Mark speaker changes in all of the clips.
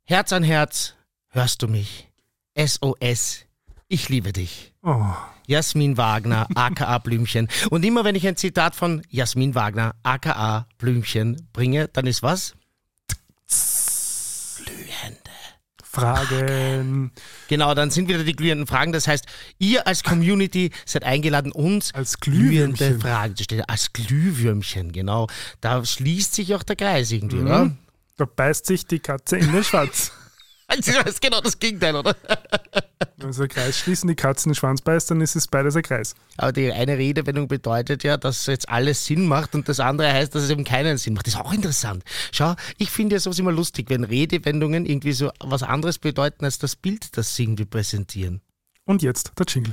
Speaker 1: Herz an Herz, hörst du mich? SOS, ich liebe dich.
Speaker 2: Oh.
Speaker 1: Jasmin Wagner, aka Blümchen. Und immer wenn ich ein Zitat von Jasmin Wagner, aka Blümchen bringe, dann ist was? Glühende
Speaker 2: Fragen.
Speaker 1: Genau, dann sind wieder die glühenden Fragen. Das heißt, ihr als Community seid eingeladen, uns
Speaker 2: Als
Speaker 1: glühende
Speaker 2: Glühwürmchen.
Speaker 1: Fragen zu stellen. Als Glühwürmchen, genau. Da schließt sich auch der Kreis irgendwie, oder?
Speaker 2: Da beißt sich die Katze in den Schwanz.
Speaker 1: Das ist genau das Gegenteil, oder?
Speaker 2: Wenn so ein Kreis schließen, die Katze in den Schwanz beißt, dann ist es beides ein Kreis.
Speaker 1: Aber die eine Redewendung bedeutet ja, dass jetzt alles Sinn macht und das andere heißt, dass es eben keinen Sinn macht. Das ist auch interessant. Schau, ich finde ja sowas immer lustig, wenn Redewendungen irgendwie so was anderes bedeuten als das Bild, das sie irgendwie präsentieren.
Speaker 2: Und jetzt der Jingle.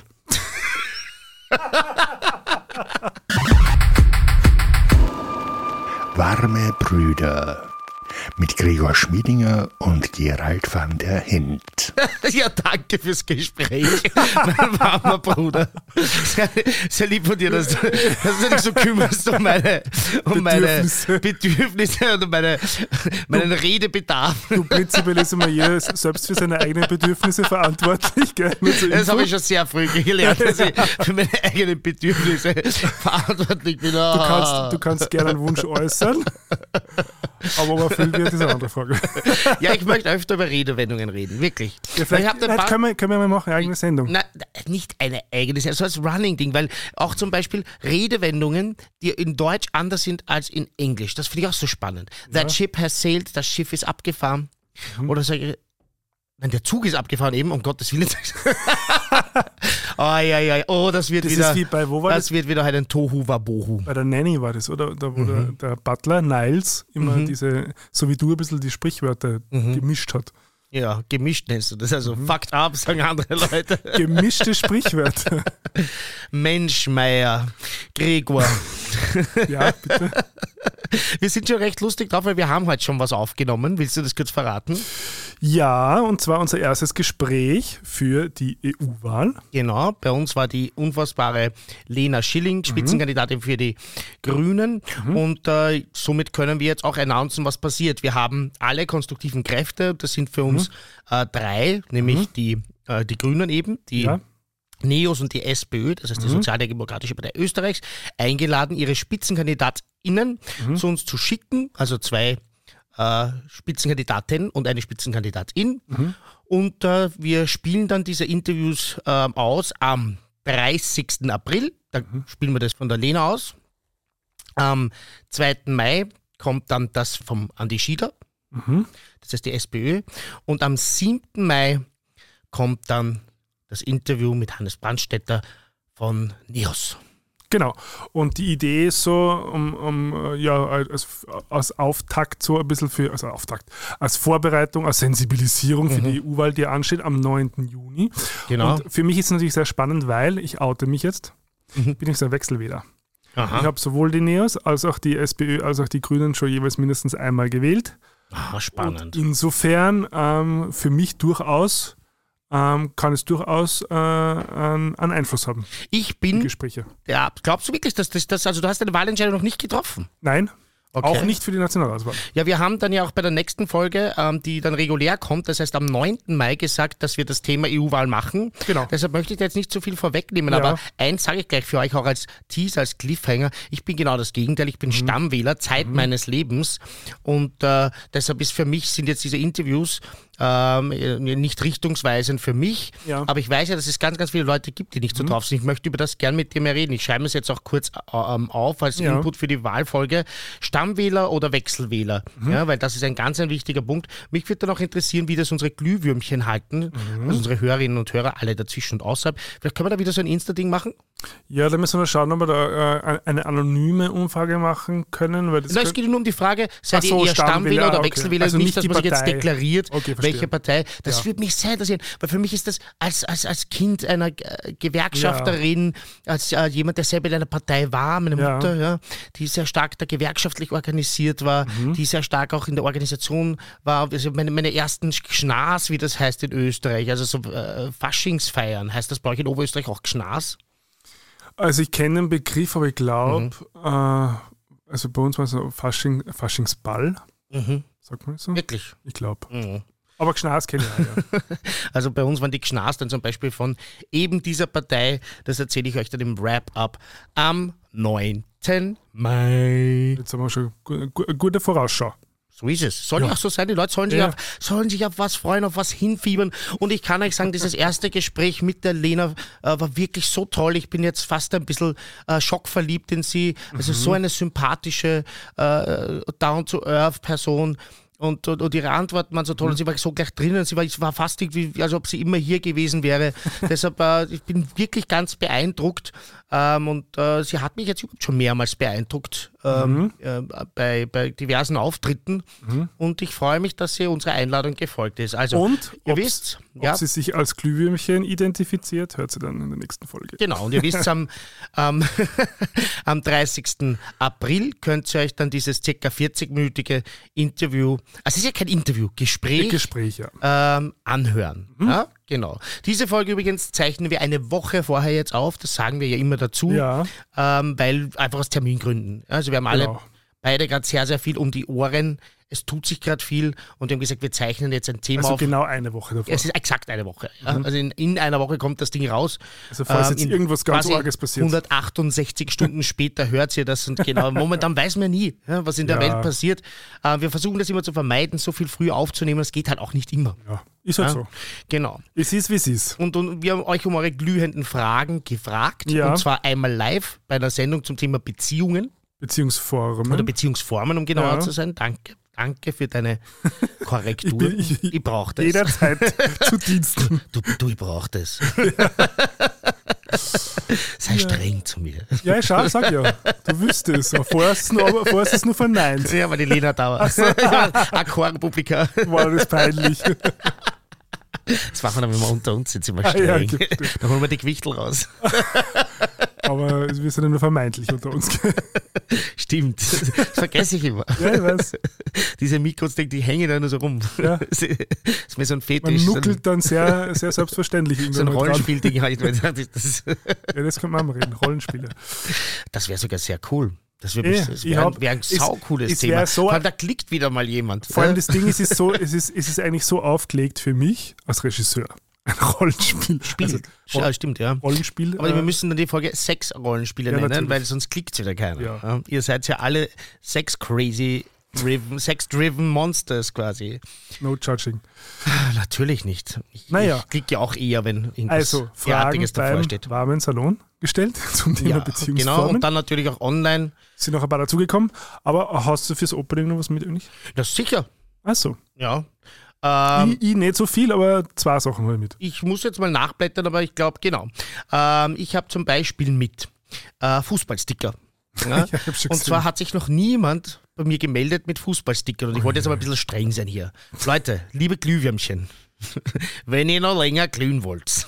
Speaker 3: Warme Brüder mit Gregor Schmiedinger und Gerald van der Hint.
Speaker 1: Ja, danke fürs Gespräch, mein warmer Bruder. Sehr lieb von dir, dass du dich so kümmerst um meine Bedürfnisse und um meinen Redebedarf.
Speaker 2: Du, prinzipiell ist immer jeder selbst für seine eigenen Bedürfnisse verantwortlich. Gell? Nur zur
Speaker 1: Das
Speaker 2: Info.
Speaker 1: habe ich schon sehr früh gelernt, dass ich für meine eigenen Bedürfnisse verantwortlich bin.
Speaker 2: Du kannst gerne einen Wunsch äußern, aber ob er erfüllt wird, ist eine andere Frage.
Speaker 1: Ja, ich möchte öfter über Redewendungen reden, wirklich.
Speaker 2: Ja, vielleicht können wir mal machen, eine eigene Sendung.
Speaker 1: Na, nicht eine eigene, so als Running-Ding, weil auch zum Beispiel Redewendungen, die in Deutsch anders sind als in Englisch, das finde ich auch so spannend. That ship has sailed, das Schiff ist abgefahren. Oder sage ich, nein, der Zug ist abgefahren eben, um Gottes Willen. Oh, das wird
Speaker 2: Das
Speaker 1: wieder,
Speaker 2: ist wie bei, wo war
Speaker 1: das wird wieder halt ein Tohu Wabohu.
Speaker 2: Bei der Nanny war das, oder? Da wo der Butler Niles immer diese, so wie du ein bisschen die Sprichwörter gemischt hat.
Speaker 1: Ja, gemischt nennst du das, also fucked up, sagen andere Leute.
Speaker 2: Gemischte Sprichwörter.
Speaker 1: Mensch, Meier, Gregor.
Speaker 2: Ja, bitte.
Speaker 1: Wir sind schon recht lustig drauf, weil wir haben heute schon was aufgenommen. Willst du das kurz verraten?
Speaker 2: Ja, und zwar unser erstes Gespräch für die EU-Wahl.
Speaker 1: Genau, bei uns war die unfassbare Lena Schilling, Spitzenkandidatin für die Grünen. Und somit können wir jetzt auch announcen, was passiert. Wir haben alle konstruktiven Kräfte, das sind für uns drei, nämlich die Grünen eben, die NEOS und die SPÖ, das heißt die Sozialdemokratische Partei Österreichs, eingeladen, ihre SpitzenkandidatInnen zu uns zu schicken, also zwei Spitzenkandidatinnen und eine Spitzenkandidatin. Und wir spielen dann diese Interviews aus am 30. April. Da spielen wir das von der Lena aus. Am 2. Mai kommt dann das vom Andi Schieder, das heißt die SPÖ. Und am 7. Mai kommt dann das Interview mit Hannes Brandstätter von NEOS.
Speaker 2: Genau. Und die Idee ist so, als Auftakt so ein bisschen als Vorbereitung, als Sensibilisierung für die EU-Wahl, die ansteht am 9. Juni.
Speaker 1: Genau.
Speaker 2: Und für mich ist es natürlich sehr spannend, weil ich oute mich jetzt, bin ich so ein Wechselwähler.
Speaker 1: Aha.
Speaker 2: Ich habe sowohl die NEOS als auch die SPÖ als auch die Grünen schon jeweils mindestens einmal gewählt.
Speaker 1: Ah, spannend.
Speaker 2: Und insofern für mich durchaus kann es durchaus einen Einfluss haben.
Speaker 1: Ich
Speaker 2: Die
Speaker 1: bin,
Speaker 2: Gespräche.
Speaker 1: ja, glaubst du wirklich, dass das, also du hast deine Wahlentscheidung noch nicht getroffen?
Speaker 2: Nein,
Speaker 1: Okay.
Speaker 2: auch nicht für die Nationalratswahl.
Speaker 1: Ja, wir haben dann ja auch bei der nächsten Folge, die dann regulär kommt, das heißt am 9. Mai gesagt, dass wir das Thema EU-Wahl machen.
Speaker 2: Genau.
Speaker 1: Deshalb möchte ich da jetzt nicht zu viel vorwegnehmen,
Speaker 2: Ja.
Speaker 1: aber eins sage ich gleich für euch auch als Teaser, als Cliffhanger. Ich bin genau das Gegenteil. Ich bin Stammwähler, Zeit meines Lebens und deshalb ist für mich, sind jetzt diese Interviews nicht richtungsweisend für mich,
Speaker 2: Ja.
Speaker 1: aber ich weiß ja, dass es ganz, ganz viele Leute gibt, die nicht so drauf sind. Ich möchte über das gern mit dir mehr reden. Ich schreibe es jetzt auch kurz auf als Input für die Wahlfolge. Stammwähler oder Wechselwähler? Ja, weil das ist ein ganz ein wichtiger Punkt. Mich würde dann auch interessieren, wie das unsere Glühwürmchen halten, also unsere Hörerinnen und Hörer, alle dazwischen und außerhalb. Vielleicht können wir da wieder so ein Insta-Ding machen?
Speaker 2: Ja, da müssen wir schauen, ob wir da eine anonyme Umfrage machen können. Weil das
Speaker 1: Nein, es geht nur um die Frage, seid
Speaker 2: Ach so,
Speaker 1: ihr eher Stammwähler oder
Speaker 2: okay.
Speaker 1: Wechselwähler?
Speaker 2: Also
Speaker 1: nicht,
Speaker 2: nicht
Speaker 1: dass
Speaker 2: die
Speaker 1: man sich jetzt
Speaker 2: Partei.
Speaker 1: deklariert,
Speaker 2: Okay, verstehe.
Speaker 1: welche Partei. Das
Speaker 2: Ja.
Speaker 1: würde mich sehr interessieren, weil für mich ist das als Kind einer Gewerkschafterin, als jemand, der selber in einer Partei war, meine
Speaker 2: Ja.
Speaker 1: Mutter, ja, die sehr stark da gewerkschaftlich organisiert war, die sehr stark auch in der Organisation war. Also meine ersten Gschnas, wie das heißt in Österreich, also so Faschingsfeiern, heißt das bei euch in Oberösterreich auch Gschnas?
Speaker 2: Also ich kenne den Begriff, aber ich glaube, also bei uns war es so Faschingsball, sagt man das so?
Speaker 1: Wirklich?
Speaker 2: Ich glaube.
Speaker 1: Mhm.
Speaker 2: Aber Gschnas kenne ich auch, ja.
Speaker 1: Also bei uns waren die Gschnas dann zum Beispiel von eben dieser Partei, das erzähle ich euch dann im Wrap-Up am 9. Mai.
Speaker 2: Jetzt haben wir schon eine gute Vorausschau.
Speaker 1: So ist es. Soll ja auch so sein. Die Leute sollen sich auf was freuen, auf was hinfiebern. Und ich kann euch sagen, dieses erste Gespräch mit der Lena war wirklich so toll. Ich bin jetzt fast ein bisschen schockverliebt in sie. Also so eine sympathische, down-to-earth-Person. Und ihre Antworten waren so toll und sie war so gleich drinnen. Sie war fast irgendwie, als ob sie immer hier gewesen wäre. Deshalb, ich bin wirklich ganz beeindruckt. Und sie hat mich jetzt schon mehrmals beeindruckt bei diversen Auftritten. Und ich freue mich, dass sie unserer Einladung gefolgt ist. Also,
Speaker 2: und
Speaker 1: ihr wisst,
Speaker 2: ob sie sich als Glühwürmchen identifiziert, hört sie dann in der nächsten Folge.
Speaker 1: Genau, und ihr wisst, am 30. April könnt ihr euch dann dieses ca. 40-minütige Interview, also es ist ja kein Interview, Gespräch ja. Anhören. Ja, genau. Diese Folge übrigens zeichnen wir eine Woche vorher jetzt auf, das sagen wir ja immer dazu, weil einfach aus Termingründen. Also wir haben alle beide gerade sehr, sehr viel um die Ohren. Es tut sich gerade viel und wir haben gesagt, wir zeichnen jetzt ein Thema auf.
Speaker 2: Also genau eine Woche davor.
Speaker 1: Es ist exakt eine Woche. Ja. Also in einer Woche kommt das Ding raus.
Speaker 2: Also falls jetzt irgendwas ganz Arges passiert.
Speaker 1: 168 Stunden später hört ihr das und genau, momentan weiß man nie, was in der Welt passiert. Wir versuchen das immer zu vermeiden, so viel früh aufzunehmen. Das geht halt auch nicht immer.
Speaker 2: Ja, ist halt so.
Speaker 1: Genau.
Speaker 2: Es ist, wie es ist.
Speaker 1: Und wir haben euch um eure glühenden Fragen gefragt. Ja. Und zwar einmal live bei einer Sendung zum Thema Beziehungen.
Speaker 2: Beziehungsformen.
Speaker 1: Oder Beziehungsformen, um genauer zu sein. Danke für deine Korrektur. Ich brauche das.
Speaker 2: Jederzeit zu Diensten.
Speaker 1: Ich brauche das. Sei streng zu mir.
Speaker 2: Ja, sag ja. Du wüsstest es. Vorher ist es nur verneint.
Speaker 1: Ja, aber die Lena dauert. Aquarpublika.
Speaker 2: War das peinlich.
Speaker 1: Das machen wir dann, wenn wir unter uns sind, immer streng. Ja, dann holen wir die Gewichtel raus.
Speaker 2: Aber wir sind ja nur vermeintlich unter uns.
Speaker 1: Stimmt, das vergesse ich immer.
Speaker 2: Ja, ich weiß.
Speaker 1: Diese Mikros, die hängen da nur so rum. Ja. Das ist mir so ein Fetisch.
Speaker 2: Man nuckelt dann sehr, sehr selbstverständlich.
Speaker 1: So ein Rollenspielding halt.
Speaker 2: Ja, das können wir mal reden, Rollenspiele.
Speaker 1: Das wäre sogar sehr cool. Das wäre ein saucooles Thema.
Speaker 2: So,
Speaker 1: vor allem, da klickt wieder mal jemand.
Speaker 2: Vor allem das Ding ist, es ist eigentlich so aufgelegt für mich als Regisseur. Ein Rollenspiel.
Speaker 1: Stimmt, ja.
Speaker 2: Rollenspiel.
Speaker 1: Aber wir müssen dann die Folge Sex-Rollenspiele nennen, natürlich. Weil sonst klickt es wieder keiner. Ja. Ihr seid ja alle Sex-driven Monsters quasi.
Speaker 2: No judging.
Speaker 1: Natürlich nicht. Ich klicke ja auch eher, wenn
Speaker 2: irgendwas Derartiges davor steht. Warmen Salon gestellt zum Thema Beziehungsformen.
Speaker 1: Genau, und dann natürlich auch online.
Speaker 2: Sind noch ein paar dazugekommen. Aber hast du fürs Opening noch was mit eigentlich?
Speaker 1: Ja, sicher.
Speaker 2: Ach so.
Speaker 1: Ja.
Speaker 2: Ich nicht so viel, aber 2 Sachen habe ich mit.
Speaker 1: Ich muss jetzt mal nachblättern, aber ich glaube, genau. Ich habe zum Beispiel mit Fußballsticker. Ja? Und zwar hat sich noch niemand bei mir gemeldet mit Fußballstickern. Und ich wollte jetzt aber ein bisschen streng sein hier. Leute, liebe Glühwürmchen, wenn ihr noch länger glühen wollt.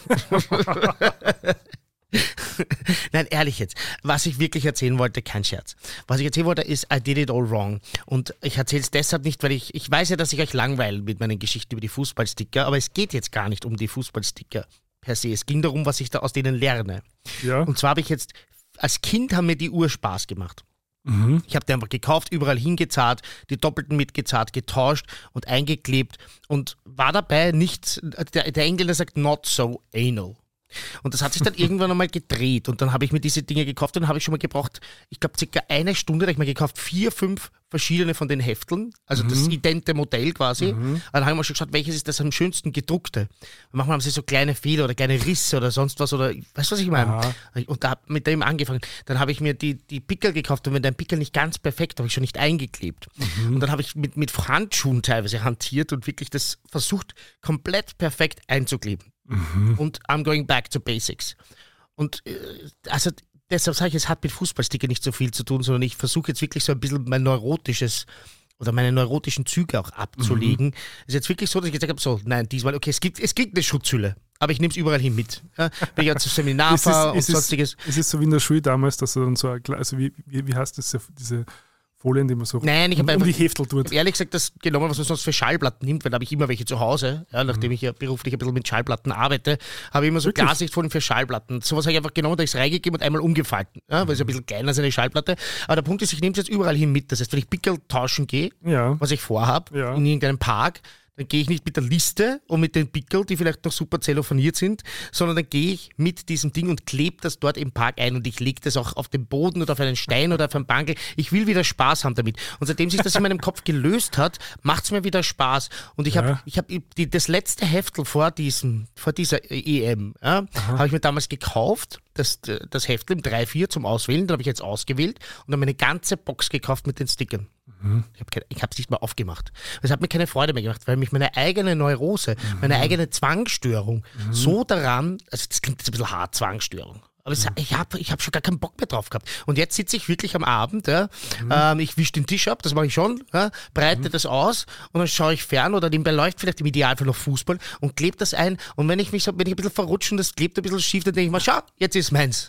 Speaker 1: Nein, ehrlich jetzt. Was ich wirklich erzählen wollte, kein Scherz. Was ich erzählen wollte, ist I did it all wrong. Und ich erzähle es deshalb nicht, weil ich weiß ja, dass ich euch langweile mit meinen Geschichten über die Fußballsticker, aber es geht jetzt gar nicht um die Fußballsticker per se. Es ging darum, was ich da aus denen lerne. Ja. Und zwar habe ich jetzt, als Kind haben mir die Spaß gemacht. Ich habe die einfach gekauft, überall hingezahlt, die Doppelten mitgezahlt, getauscht und eingeklebt und war dabei nicht, der Engländer sagt not so anal. Und das hat sich dann irgendwann einmal gedreht und dann habe ich mir diese Dinge gekauft und dann habe ich schon mal gebraucht, ich glaube circa eine Stunde, da habe ich mir gekauft 4, 5 verschiedene von den Hefteln, also das idente Modell quasi. Dann haben wir schon geschaut, welches ist das am schönsten gedruckte. Manchmal haben sie so kleine Fehler oder kleine Risse oder sonst was oder, weißt du, was ich meine? Aha. Und da habe ich mit dem angefangen. Dann habe ich mir die Pickel gekauft und wenn dein Pickel nicht ganz perfekt, habe ich schon nicht eingeklebt. Und dann habe ich mit Handschuhen teilweise hantiert und wirklich das versucht, komplett perfekt einzukleben. Und I'm going back to basics. Und also deshalb sage ich, es hat mit Fußballsticker nicht so viel zu tun, sondern ich versuche jetzt wirklich so ein bisschen meine neurotischen Züge auch abzulegen. Es ist jetzt wirklich so, dass ich gesagt habe, so, nein, diesmal, okay, es gibt eine Schutzhülle, aber ich nehme es überall hin mit. Ja, wenn ich jetzt zum Seminar fahre und sonstiges.
Speaker 2: Es ist so wie in der Schule damals, dass du dann so, also wie heißt das, diese Folien, die man so
Speaker 1: die
Speaker 2: Heftel tut.
Speaker 1: Ehrlich gesagt, das genommen, was man sonst für Schallplatten nimmt, weil da habe ich immer welche zu Hause, ja, nachdem ich ja beruflich ein bisschen mit Schallplatten arbeite, habe ich immer so Klarsichtfolien für Schallplatten. Sowas habe ich einfach genommen, da ich es reingegeben und einmal umgefalten, ja, weil es ein bisschen kleiner ist, eine Schallplatte. Aber der Punkt ist, ich nehme es jetzt überall hin mit. Das heißt, wenn ich Pickel tauschen gehe, was ich vorhabe, in irgendeinem Park, Dann gehe ich nicht mit der Liste und mit den Pickel, die vielleicht noch super zellophaniert sind, sondern dann gehe ich mit diesem Ding und klebe das dort im Park ein und ich lege das auch auf den Boden oder auf einen Stein oder auf einen Bankel. Ich will wieder Spaß haben damit. Und seitdem sich das in meinem Kopf gelöst hat, macht es mir wieder Spaß. Und ich habe das letzte Heftel vor dieser EM, habe ich mir damals gekauft, das Heftel im 3-4 zum Auswählen, dann habe ich jetzt ausgewählt und dann meine ganze Box gekauft mit den Stickern. Ich habe es nicht mal aufgemacht. Es hat mir keine Freude mehr gemacht, weil mich meine eigene Neurose, meine eigene Zwangsstörung so daran, also das klingt jetzt ein bisschen hart, Zwangsstörung, aber ich hab schon gar keinen Bock mehr drauf gehabt. Und jetzt sitze ich wirklich am Abend, ich wische den Tisch ab, das mache ich schon, breite das aus und dann schaue ich fern oder nebenbei läuft vielleicht im Idealfall noch Fußball und klebe das ein. Und wenn ich ein bisschen verrutsche und das klebt ein bisschen schief, dann denke ich mal, schau, jetzt ist meins.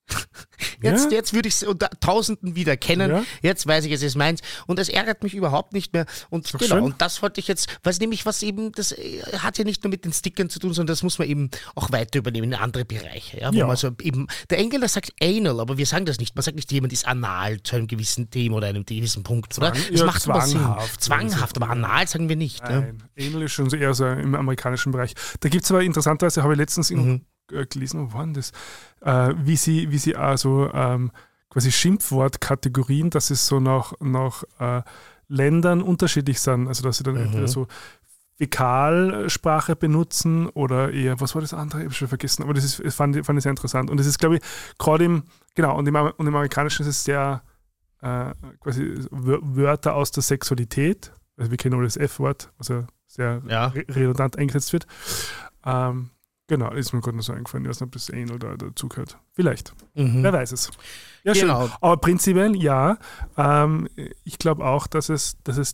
Speaker 1: Jetzt würde ich es unter Tausenden wieder kennen. Ja. Jetzt weiß ich, es ist meins. Und es ärgert mich überhaupt nicht mehr. Und genau, und das wollte ich jetzt, das hat ja nicht nur mit den Stickern zu tun, sondern das muss man eben auch weiter übernehmen in andere Bereiche. Ja, wo man so eben, der Engländer sagt anal, aber wir sagen das nicht. Man sagt nicht, jemand ist anal zu einem gewissen Thema oder einem gewissen Punkt. Oder? Das macht zwanghaft. Zwanghaft, aber anal sagen wir nicht.
Speaker 2: Nein, anal ist schon eher so im amerikanischen Bereich. Da gibt es aber interessanterweise, habe ich letztens gelesen, wo waren das? Wie sie also quasi Schimpfwortkategorien, dass es so nach Ländern unterschiedlich sind. Also dass sie dann entweder so Fäkalsprache benutzen oder eher, was war das andere? Ich habe schon vergessen, aber das fand ich sehr interessant. Und das ist, glaube ich, gerade im Amerikanischen ist es sehr quasi Wörter aus der Sexualität. Also wir kennen nur das F-Wort, also sehr redundant eingesetzt wird. Genau, ist mir gerade noch so eingefallen. Ich weiß nicht, ob das Anal da dazugehört. Vielleicht. Wer weiß es. Ja, genau. Schön. Aber prinzipiell ja. Ich glaube auch, dass es das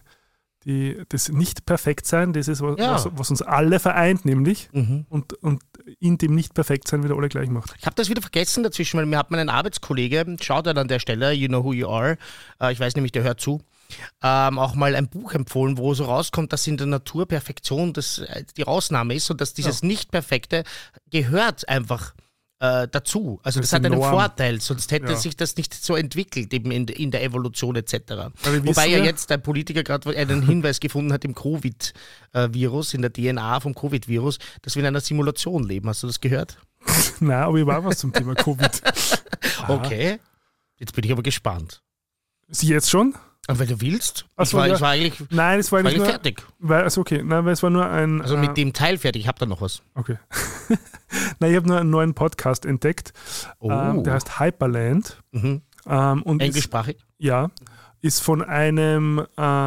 Speaker 2: Nicht-Perfekt-Sein, das ist, was uns alle vereint, nämlich. Und in dem Nicht-Perfekt-Sein wieder alle gleich macht.
Speaker 1: Ich habe das wieder vergessen dazwischen, weil mir hat mein Arbeitskollege, schaut an der Stelle, You Know Who You Are, ich weiß nämlich, der hört zu, auch mal ein Buch empfohlen, wo so rauskommt, dass in der Natur Perfektion die Ausnahme ist und dass dieses Nicht-Perfekte gehört einfach dazu. Also das hat einen Vorteil, sonst hätte sich das nicht so entwickelt, eben in der Evolution etc. Wobei ja jetzt ein Politiker gerade einen Hinweis gefunden hat im Covid-Virus, in der DNA vom Covid-Virus, dass wir in einer Simulation leben. Hast du das gehört?
Speaker 2: Nein, aber ich war was zum Thema Covid.
Speaker 1: Okay, jetzt bin ich aber gespannt.
Speaker 2: Sie jetzt schon?
Speaker 1: Weil du willst?
Speaker 2: Ich war eigentlich
Speaker 1: fertig.
Speaker 2: Weil es war nur ein...
Speaker 1: Also mit dem Teil fertig, ich habe da noch was.
Speaker 2: Okay. Nein, ich habe nur einen neuen Podcast entdeckt, der heißt Hyperland. Und
Speaker 1: englischsprachig?
Speaker 2: Ist von einem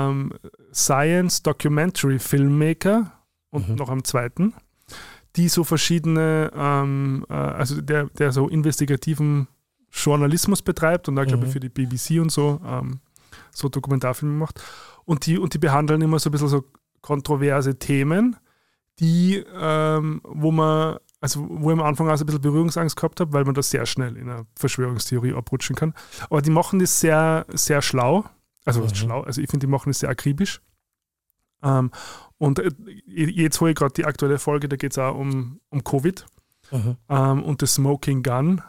Speaker 2: Science-Documentary-Filmmaker und noch einem zweiten, die so verschiedene, also der so investigativen Journalismus betreibt und da glaube ich für die BBC und so Dokumentarfilme macht. Und die behandeln immer so ein bisschen so kontroverse Themen, die, wo ich am Anfang auch so ein bisschen Berührungsangst gehabt habe, weil man das sehr schnell in einer Verschwörungstheorie abrutschen kann. Aber die machen das sehr, sehr schlau. Also schlau, also ich finde, die machen das sehr akribisch. Und jetzt hole ich gerade die aktuelle Folge, da geht es auch um Covid und das Smoking Gun.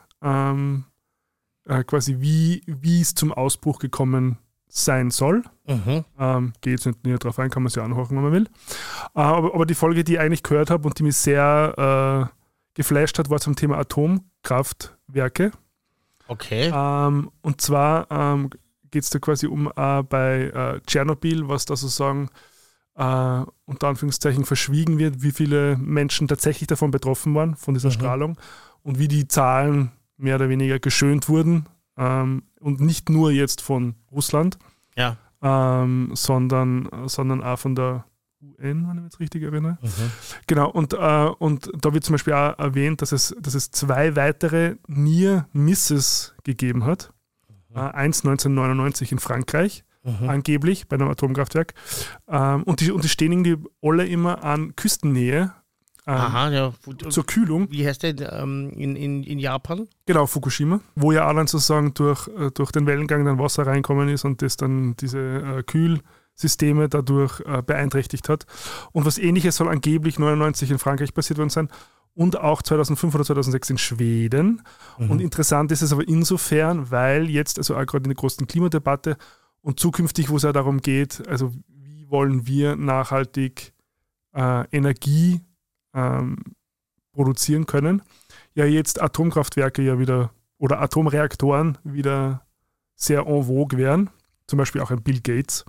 Speaker 2: Quasi wie es zum Ausbruch gekommen sein soll. Geht jetzt nicht näher drauf ein, kann man sich anhören, wenn man will. Aber die Folge, die ich eigentlich gehört habe und die mich sehr geflasht hat, war zum Thema Atomkraftwerke.
Speaker 1: Okay.
Speaker 2: Und zwar geht es da quasi um bei Tschernobyl, was da sozusagen unter Anführungszeichen verschwiegen wird, wie viele Menschen tatsächlich davon betroffen waren, von dieser Strahlung und wie die Zahlen mehr oder weniger geschönt wurden und nicht nur jetzt von Russland, sondern auch von der UN, wenn ich mich jetzt richtig erinnere. Genau, und da wird zum Beispiel auch erwähnt, dass es 2 weitere Near Misses gegeben hat. Eins 1999 in Frankreich, angeblich bei einem Atomkraftwerk. Und die stehen irgendwie alle immer an Küstennähe. Zur Kühlung.
Speaker 1: Wie heißt der in Japan?
Speaker 2: Genau, Fukushima, wo ja auch dann sozusagen durch den Wellengang dann Wasser reinkommen ist und das dann diese Kühlsysteme dadurch beeinträchtigt hat. Und was Ähnliches soll angeblich 1999 in Frankreich passiert worden sein und auch 2005 oder 2006 in Schweden. Und interessant ist es aber insofern, weil jetzt, also auch gerade in der großen Klimadebatte und zukünftig, wo es ja darum geht, also wie wie wollen wir nachhaltig Energie produzieren können. Ja, jetzt Atomkraftwerke ja wieder oder Atomreaktoren wieder sehr en vogue wären. Zum Beispiel auch ein Bill Gates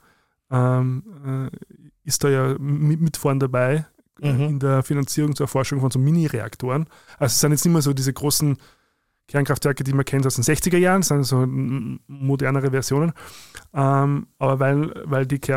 Speaker 2: ist da ja mit vorn dabei in der Finanzierung zur Erforschung von so Mini-Reaktoren. Also es sind jetzt nicht mehr so diese großen Kernkraftwerke, die man kennt aus den 60er Jahren, das sind so modernere Versionen. Aber weil die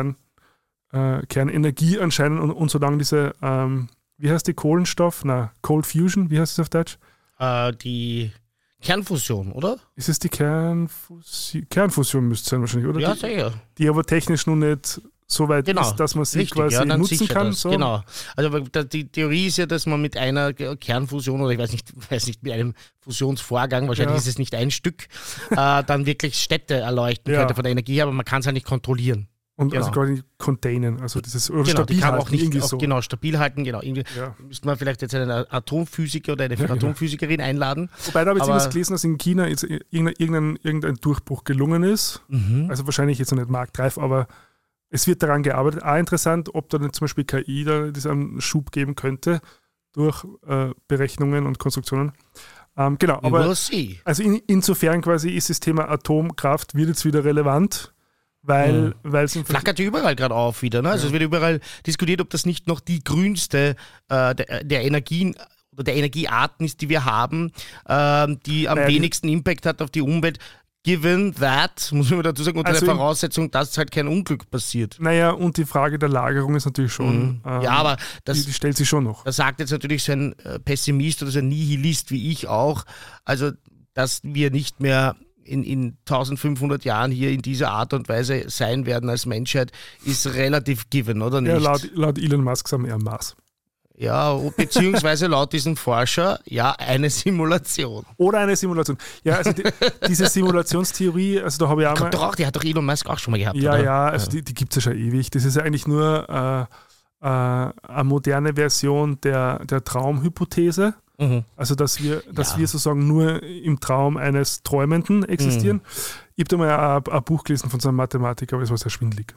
Speaker 2: Kernenergie anscheinend und solange diese, wie heißt die Kohlenstoff? Cold Fusion, wie heißt es auf Deutsch?
Speaker 1: Die Kernfusion, oder?
Speaker 2: Ist es die Kernfusion? Kernfusion müsste es sein wahrscheinlich, oder?
Speaker 1: Ja, sicher.
Speaker 2: Die aber technisch noch nicht so weit ist, dass man sie quasi nutzen kann. So.
Speaker 1: Genau. Also die Theorie ist ja, dass man mit einer Kernfusion oder ich weiß nicht, mit einem Fusionsvorgang, wahrscheinlich ist es nicht ein Stück, dann wirklich Städte erleuchten könnte von der Energie, aber man kann es halt nicht kontrollieren.
Speaker 2: Und also gar nicht containen, also dieses oder
Speaker 1: stabil
Speaker 2: die kann
Speaker 1: halten,
Speaker 2: auch nicht
Speaker 1: irgendwie
Speaker 2: so.
Speaker 1: Genau, stabil halten, genau. Müsste man vielleicht jetzt einen Atomphysiker oder eine Atomphysikerin einladen.
Speaker 2: Wobei da habe ich jetzt irgendwas gelesen, dass in China jetzt irgendein Durchbruch gelungen ist. Also wahrscheinlich jetzt noch nicht marktreif, aber es wird daran gearbeitet. Auch interessant, ob da nicht zum Beispiel KI da einen Schub geben könnte durch Berechnungen und Konstruktionen. Genau, aber also insofern quasi ist das Thema Atomkraft wird jetzt wieder relevant. Weil es
Speaker 1: flackert ja überall gerade auf wieder. Ne? Also es wird überall diskutiert, ob das nicht noch die grünste der Energien oder der Energiearten ist, die wir haben, die am wenigsten Impact hat auf die Umwelt. Given that, muss man dazu sagen, unter der Voraussetzung, dass halt kein Unglück passiert.
Speaker 2: Naja, und die Frage der Lagerung ist natürlich schon,
Speaker 1: aber die
Speaker 2: stellt sich schon noch.
Speaker 1: Das sagt jetzt natürlich so ein Pessimist oder so ein Nihilist wie ich auch, also dass wir nicht mehr in 1500 Jahren hier in dieser Art und Weise sein werden als Menschheit, ist relativ given, oder nicht?
Speaker 2: Ja, laut Elon Musk sind wir am Mars.
Speaker 1: Ja, beziehungsweise laut diesem Forscher, eine Simulation.
Speaker 2: Oder eine Simulation. Ja, also diese Simulationstheorie, also da habe ich auch mal...
Speaker 1: Die hat doch Elon Musk auch schon mal gehabt,
Speaker 2: ja,
Speaker 1: oder?
Speaker 2: Ja, also die gibt es ja schon ewig. Das ist ja eigentlich nur eine moderne Version der Traumhypothese. Also, dass wir sozusagen nur im Traum eines Träumenden existieren. Ich habe da mal ein Buch gelesen von so einem Mathematiker, aber es war sehr schwindelig.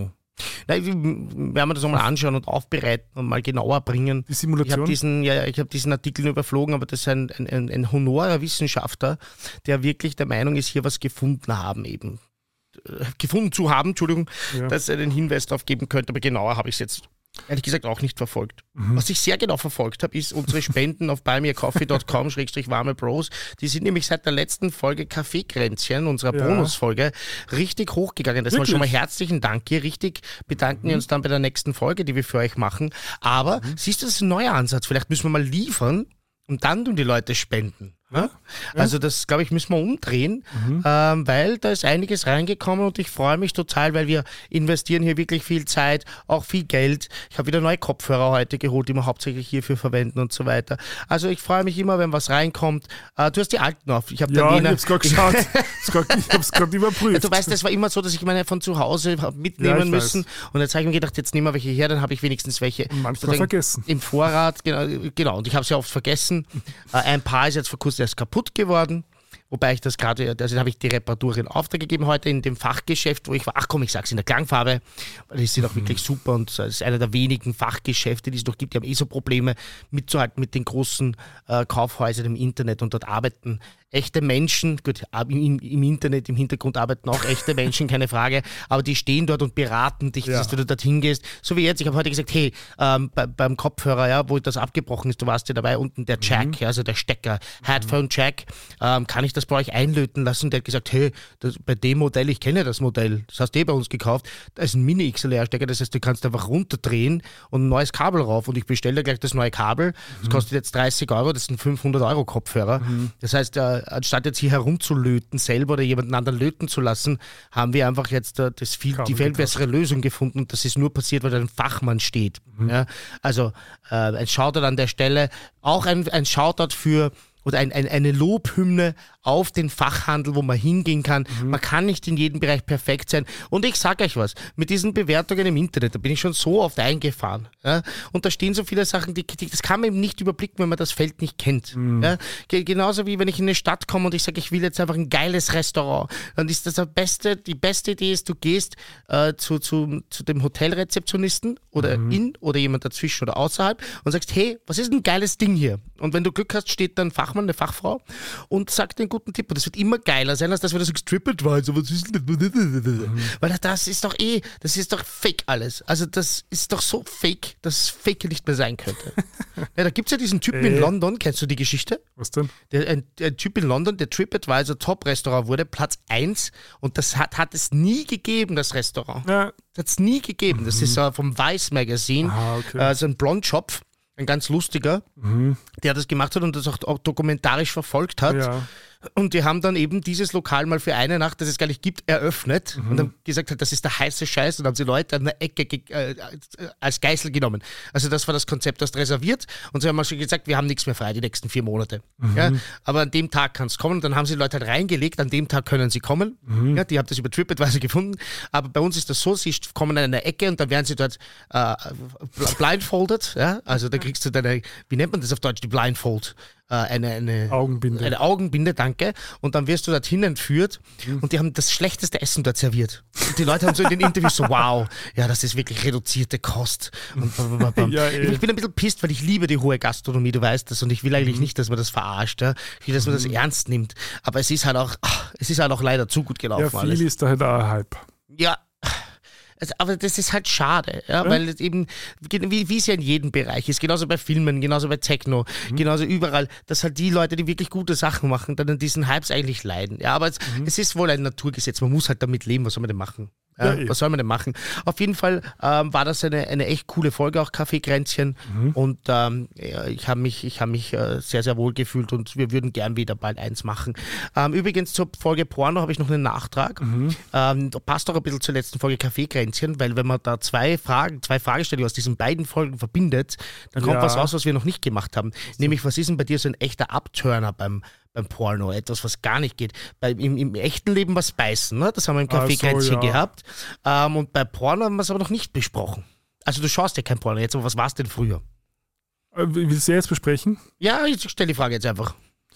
Speaker 1: Werden wir das nochmal anschauen und aufbereiten und mal genauer bringen.
Speaker 2: Die Simulation?
Speaker 1: Ich habe diesen Artikel überflogen, aber das ist ein honorer Wissenschaftler, der wirklich der Meinung ist, hier was gefunden zu haben, dass er einen Hinweis darauf geben könnte, aber genauer habe ich es jetzt ehrlich gesagt auch nicht verfolgt. Was ich sehr genau verfolgt habe, ist unsere Spenden auf buymeacoffee.com/warme-bros. Die sind nämlich seit der letzten Folge Kaffeekränzchen, unserer Bonusfolge, richtig hochgegangen. Das war schon mal herzlichen Dank hier. Richtig bedanken wir uns dann bei der nächsten Folge, die wir für euch machen. Aber siehst du, das ist ein neuer Ansatz. Vielleicht müssen wir mal liefern und dann tun die Leute spenden. Ja? Also das, glaube ich, müssen wir umdrehen, weil da ist einiges reingekommen und ich freue mich total, weil wir investieren hier wirklich viel Zeit, auch viel Geld. Ich habe wieder neue Kopfhörer heute geholt, die wir hauptsächlich hierfür verwenden und so weiter. Also ich freue mich immer, wenn was reinkommt. Du hast die alten auf. Ich habe
Speaker 2: ich habe es gerade geschaut. Ich habe es gerade überprüft.
Speaker 1: Ja, du weißt, das war immer so, dass ich meine von zu Hause mitnehmen müssen. Und jetzt habe ich mir gedacht, jetzt nehmen wir welche her, dann habe ich wenigstens welche
Speaker 2: manchmal vergessen.
Speaker 1: Im Vorrat. Genau. Und ich habe sie oft vergessen. Ein paar ist jetzt vor kurzem erst kaputt geworden, wobei ich das gerade, also habe ich die Reparatur in Auftrag gegeben heute in dem Fachgeschäft, wo ich war, ich sag's in der Klangfarbe, weil die sind auch wirklich super und das ist einer der wenigen Fachgeschäfte, die es noch gibt, die haben so Probleme mitzuhalten mit den großen Kaufhäusern im Internet und dort arbeiten echte Menschen, gut, im Internet, im Hintergrund arbeiten auch echte Menschen, keine Frage, aber die stehen dort und beraten dich, dass du dorthin gehst. So wie jetzt, ich habe heute gesagt, hey, beim Kopfhörer, wo das abgebrochen ist, du warst ja dabei, unten der Jack, also der Stecker, Headphone Jack, kann ich das bei euch einlöten lassen? Der hat gesagt, hey, bei dem Modell, ich kenne das Modell, das hast du bei uns gekauft, da ist ein Mini-XLR-Stecker, das heißt, du kannst einfach runterdrehen und ein neues Kabel rauf und ich bestelle dir gleich das neue Kabel, das kostet jetzt 30 €, das sind 500 € Kopfhörer. Das heißt, anstatt jetzt hier herumzulöten selber oder jemanden anderen löten zu lassen, haben wir einfach jetzt die viel bessere Lösung gefunden und das ist nur passiert, weil da ein Fachmann steht. Ja? Also ein Shoutout an der Stelle, auch ein Shoutout für oder eine Lobhymne auf den Fachhandel, wo man hingehen kann. Man kann nicht in jedem Bereich perfekt sein. Und ich sage euch was, mit diesen Bewertungen im Internet, da bin ich schon so oft eingefahren. Ja? Und da stehen so viele Sachen, das kann man eben nicht überblicken, wenn man das Feld nicht kennt. Ja? Genauso wie wenn ich in eine Stadt komme und ich sage, ich will jetzt einfach ein geiles Restaurant. Dann ist das die beste Idee ist, du gehst zu dem Hotelrezeptionisten oder oder jemand dazwischen oder außerhalb und sagst, hey, was ist ein geiles Ding hier? Und wenn du Glück hast, steht dann ein Fachmann, eine Fachfrau und sagt den guten Tipp. Und das wird immer geiler sein, als das, wenn du sagst, TripAdvisor, was ist denn das? Weil das ist doch fake alles. Also das ist doch so fake, dass es fake nicht mehr sein könnte. Ja, da gibt es ja diesen Typen in London, kennst du die Geschichte?
Speaker 2: Was denn?
Speaker 1: Ein Typ in London, der TripAdvisor Top-Restaurant wurde, Platz 1 und das hat es nie gegeben, das Restaurant.
Speaker 2: Ja.
Speaker 1: Das hat es nie gegeben. Das ist vom Vice Magazine, so ein Blondschopf, ein ganz lustiger, der das gemacht hat und das auch dokumentarisch verfolgt hat. Ja. Und die haben dann eben dieses Lokal mal für eine Nacht, das es gar nicht gibt, eröffnet und haben gesagt, das ist der heiße Scheiß und haben sie Leute an der Ecke als Geißel genommen. Also das war das Konzept, das reserviert und sie haben mal schon gesagt, wir haben nichts mehr frei die nächsten 4 Monate. Ja, aber an dem Tag kann es kommen und dann haben sie Leute halt reingelegt, an dem Tag können sie kommen. Ja, die haben das über TripAdvisor gefunden, aber bei uns ist das so, sie kommen an eine Ecke und dann werden sie dort blindfolded, ja? Also da kriegst du deine, wie nennt man das auf Deutsch, die Blindfold? Eine
Speaker 2: Augenbinde.
Speaker 1: Eine Augenbinde, danke. Und dann wirst du dorthin entführt und die haben das schlechteste Essen dort serviert. Und die Leute haben so in den Interviews so, wow, ja, das ist wirklich reduzierte Kost. Und
Speaker 2: Ja,
Speaker 1: ich bin ein bisschen pisst, weil ich liebe die hohe Gastronomie, du weißt das. Und ich will eigentlich nicht, dass man das verarscht. Ja? Ich will, dass man das ernst nimmt. Aber es ist halt auch leider zu gut gelaufen.
Speaker 2: Ja, viel
Speaker 1: alles.
Speaker 2: ist da halt auch ein Hype.
Speaker 1: Ja. Aber das ist halt schade, ja? Weil es eben, wie es ja in jedem Bereich ist, genauso bei Filmen, genauso bei Techno, genauso überall, dass halt die Leute, die wirklich gute Sachen machen, dann an diesen Hypes eigentlich leiden. Ja, aber es ist wohl ein Naturgesetz, man muss halt damit leben, was soll man denn machen? Ja, was soll man denn machen? Auf jeden Fall war das eine echt coole Folge, auch Kaffeekränzchen. Und ich habe mich sehr, sehr wohl gefühlt und wir würden gern wieder bald eins machen. Übrigens zur Folge Porno habe ich noch einen Nachtrag. Passt auch ein bisschen zur letzten Folge Kaffeekränzchen, weil wenn man da zwei Fragestellungen aus diesen beiden Folgen verbindet, dann kommt was raus, was wir noch nicht gemacht haben. Nämlich, was ist denn bei dir so ein echter Abturner beim Porno, etwas, was gar nicht geht. Im echten Leben was beißen, ne? Das haben wir im Kaffeekränzchen gehabt. Und bei Porno haben wir es aber noch nicht besprochen. Also du schaust ja kein Porno jetzt, aber was war es denn früher?
Speaker 2: Willst du jetzt besprechen?
Speaker 1: Ja, ich stelle die Frage jetzt einfach.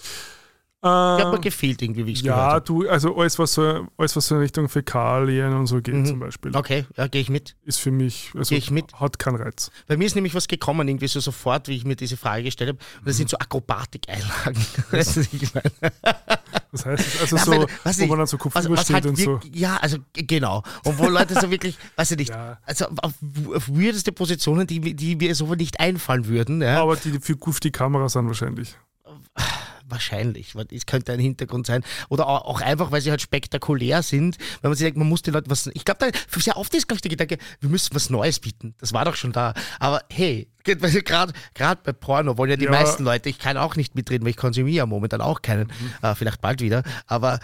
Speaker 1: Ich habe mir gefehlt irgendwie, wie ich es gehört habe.
Speaker 2: Also alles, was so in Richtung Fäkalien und so geht zum Beispiel.
Speaker 1: Okay, ja, gehe ich mit.
Speaker 2: Ist für mich, hat keinen Reiz.
Speaker 1: Bei mir ist nämlich was gekommen, irgendwie so sofort, wie ich mir diese Frage gestellt habe. Und das sind so Akrobatikeinlagen. Weißt du, was ich meine?
Speaker 2: Das heißt, also so, wo man dann so kopfüber steht
Speaker 1: halt
Speaker 2: und so.
Speaker 1: Ja, also genau. Und wo Leute so wirklich, weiß ich nicht, also auf weirdeste Positionen, die mir so nicht einfallen würden. Ja.
Speaker 2: Aber die für gut die Kamera sind wahrscheinlich.
Speaker 1: Wahrscheinlich, es könnte ein Hintergrund sein. Oder auch einfach, weil sie halt spektakulär sind, weil man sich denkt, man muss den Leuten was. Ich glaube, sehr oft ist, glaube ich, der Gedanke, wir müssen was Neues bieten. Das war doch schon da. Aber hey, gerade bei Porno wollen ja die meisten Leute, ich kann auch nicht mitreden, weil ich konsumiere ja momentan auch keinen. Vielleicht bald wieder. Aber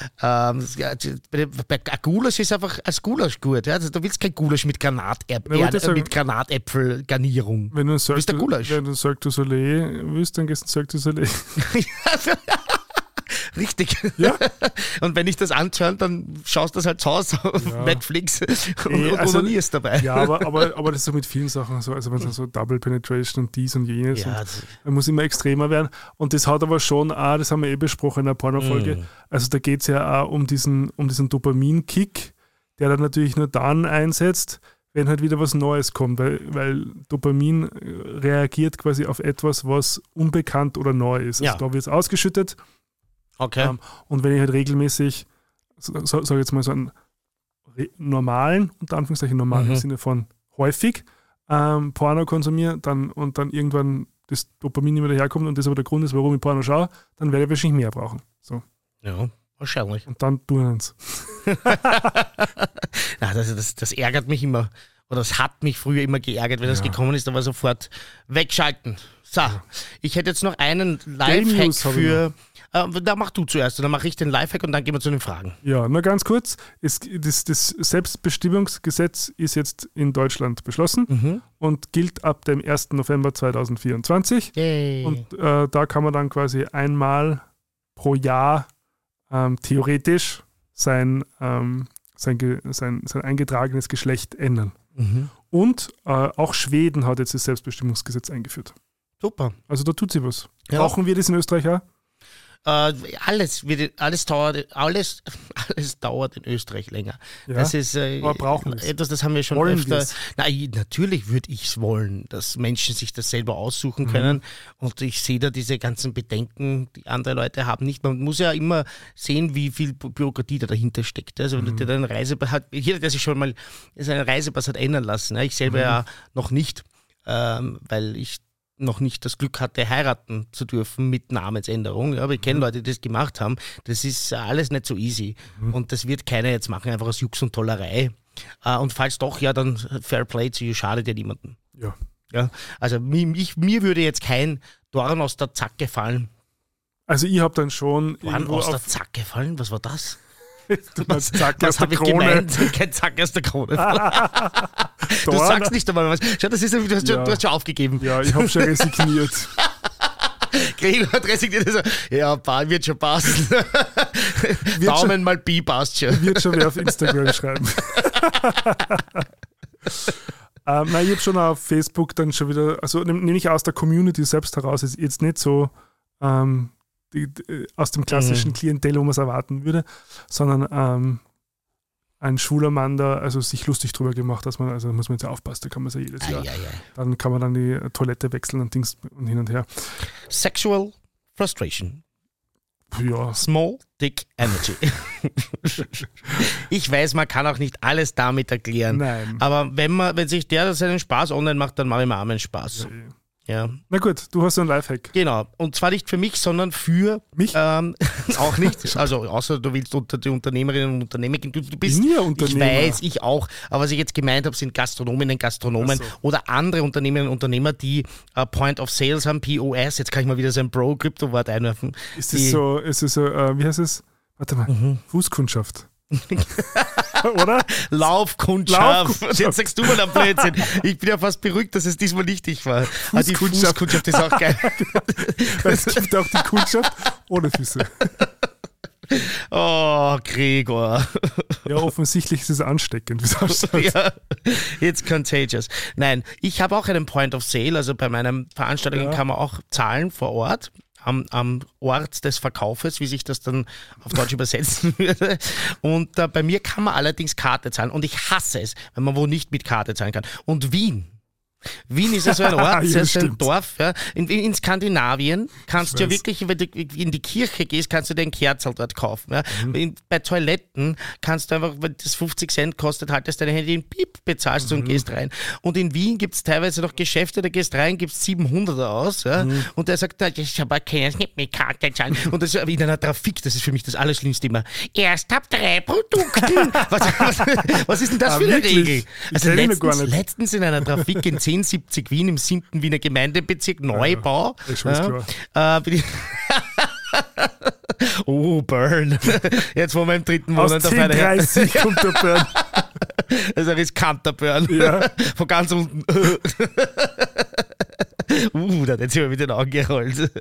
Speaker 1: bei Gulasch ist einfach als Gulasch gut. Ja? Also, du willst kein Gulasch mit Granatäpfelgarnierung.
Speaker 2: Wenn du ein
Speaker 1: Cirque
Speaker 2: du Soleil willst, dann gehst du ein Cirque du Soleil.
Speaker 1: Richtig.
Speaker 2: Ja.
Speaker 1: Und wenn ich das anhöre, dann schaust du das halt zu Hause auf Netflix und onanierst dabei.
Speaker 2: Ja, aber das ist so mit vielen Sachen so. Also wenn es so Double Penetration und dies und jenes. Ja, man muss immer extremer werden. Und das hat aber schon auch, das haben wir besprochen in einer Porno-Folge, also da geht es ja auch um diesen Dopamin-Kick, der dann natürlich nur dann einsetzt, wenn halt wieder was Neues kommt, weil Dopamin reagiert quasi auf etwas, was unbekannt oder neu ist. Also da wird es ausgeschüttet.
Speaker 1: Okay.
Speaker 2: Und wenn ich halt regelmäßig, sag ich jetzt mal so einen normalen, unter Anführungszeichen normalen im Sinne von häufig, Porno konsumiere und dann irgendwann das Dopamin nicht mehr daherkommt und das aber der Grund ist, warum ich Porno schaue, dann werde ich wahrscheinlich mehr brauchen. So.
Speaker 1: Ja, wahrscheinlich.
Speaker 2: Und dann tun wir uns.
Speaker 1: Das ärgert mich immer. Oder das hat mich früher immer geärgert, wenn das gekommen ist, aber sofort wegschalten. So, ich hätte jetzt noch einen Lifehack für... da mach du zuerst, dann mache ich den Lifehack und dann gehen wir zu den Fragen.
Speaker 2: Ja, nur ganz kurz. Das Selbstbestimmungsgesetz ist jetzt in Deutschland beschlossen und gilt ab dem 1. November 2024.
Speaker 1: Yay.
Speaker 2: Und da kann man dann quasi einmal pro Jahr theoretisch sein eingetragenes Geschlecht ändern. Und auch Schweden hat jetzt das Selbstbestimmungsgesetz eingeführt.
Speaker 1: Super.
Speaker 2: Also da tut sie was.
Speaker 1: Ja.
Speaker 2: Brauchen wir das in Österreich auch?
Speaker 1: Alles dauert in Österreich länger.
Speaker 2: Ja,
Speaker 1: Das ist
Speaker 2: aber brauchen wir es?
Speaker 1: etwas, das haben wir schon
Speaker 2: Wollen
Speaker 1: öfter.
Speaker 2: wir es?
Speaker 1: Natürlich würde ich es wollen, dass Menschen sich das selber aussuchen können. Und ich sehe da diese ganzen Bedenken, die andere Leute haben nicht. Man muss ja immer sehen, wie viel Bürokratie da dahinter steckt. Also wenn du dir einen Reisepass hat, jeder, der sich schon mal seinen Reisepass hat ändern lassen. Ich selber ja noch nicht, weil ich noch nicht das Glück hatte, heiraten zu dürfen mit Namensänderung. Ja, aber ich kenne Leute, die das gemacht haben. Das ist alles nicht so easy. Und das wird keiner jetzt machen, einfach aus Jux und Tollerei. Und falls doch, ja, dann Fair Play zu you, schadet ja niemanden.
Speaker 2: Ja.
Speaker 1: Ja, also mir würde jetzt kein Dorn aus der Zacke fallen.
Speaker 2: Also ich habe dann schon
Speaker 1: Dorn
Speaker 2: irgendwo
Speaker 1: aus der
Speaker 2: auf
Speaker 1: Zacke fallen? Was war das?
Speaker 2: was
Speaker 1: habe ich gemeint? Kein Zack aus der Krone. Du sagst nicht einmal was. Schau, das ist, du hast schon aufgegeben.
Speaker 2: Ja, ich habe schon resigniert.
Speaker 1: Gregor hat resigniert. So, ja, wird schon passen. Daumen mal Pi passt schon.
Speaker 2: Wird schon wer auf Instagram schreiben. Nein, ich habe schon auf Facebook dann schon wieder, also nehme ich aus der Community selbst heraus, ist jetzt nicht so aus dem klassischen Klientel, wo man es erwarten würde, sondern ein schwuler Mann da also sich lustig drüber gemacht, dass man, also da muss man jetzt aufpassen, da kann man es ja jedes Jahr. Dann kann man dann die Toilette wechseln und Dings und hin und her.
Speaker 1: Sexual Frustration.
Speaker 2: Ja.
Speaker 1: Small Dick Energy. Ich weiß, man kann auch nicht alles damit erklären.
Speaker 2: Nein.
Speaker 1: Aber wenn sich der seinen Spaß online macht, dann mache ich mir auch meinen Spaß. Ja.
Speaker 2: Na gut, du hast einen Lifehack.
Speaker 1: Genau. Und zwar nicht für mich, sondern für
Speaker 2: mich.
Speaker 1: Auch nicht. Also außer du willst unter die Unternehmerinnen und Unternehmer gehen. Du bist.
Speaker 2: Ich bin ja Unternehmer.
Speaker 1: Ich weiß, ich auch. Aber was ich jetzt gemeint habe, sind Gastronominnen, Gastronomen oder andere Unternehmerinnen und Unternehmer, die Point of Sales haben, POS. Jetzt kann ich mal wieder so ein Pro-Krypto-Wort einwerfen.
Speaker 2: Ist es so, wie heißt es? Warte mal, Fußkundschaft. Oder?
Speaker 1: Laufkundschaft. Jetzt sagst du mal einen Blödsinn. Ich bin ja fast beruhigt, dass es diesmal nicht ich war. Die Fußkundschaft ist auch geil.
Speaker 2: Weil es gibt auch die Kundschaft ohne Füße.
Speaker 1: Oh, Gregor.
Speaker 2: Ja, offensichtlich ist es ansteckend, wie es ausschaut.
Speaker 1: Ja, it's contagious. Nein, ich habe auch einen Point of Sale, also bei meinen Veranstaltungen kann man auch zahlen vor Ort. Am Ort des Verkaufes, wie sich das dann auf Deutsch übersetzen würde. Und bei mir kann man allerdings Karte zahlen. Und ich hasse es, wenn man wo nicht mit Karte zahlen kann. Und Wien ist ja so ein Ort,
Speaker 2: ja,
Speaker 1: so ein Dorf. Ja. In Skandinavien kannst du ja wirklich, wenn du in die Kirche gehst, kannst du den Kerzel dort kaufen. Ja. Bei Toiletten kannst du einfach, wenn das 50 Cent kostet, haltest deine Handy in Piep, bezahlst du und gehst rein. Und in Wien gibt es teilweise noch Geschäfte, da gehst rein, gibst 700er aus. Ja. Und der sagt, ich habe keine nicht mit Karte zahlen. Und das ist in einer Trafik, das ist für mich das Allerschlimmste immer. Erst ab 3 Produkten. Was ist denn das für eine Regel? Also letztens in einer Trafik in 1070 Wien im 7. Wiener Gemeindebezirk Neubau. Oh, Burn. Jetzt wo wir im 3. Monat auf einer
Speaker 2: 10:30 kommt der Burn.
Speaker 1: Das ist ein riskanter Burn.
Speaker 2: Ja.
Speaker 1: Von ganz unten. Da hat jetzt jemand mit den Augen gerollt.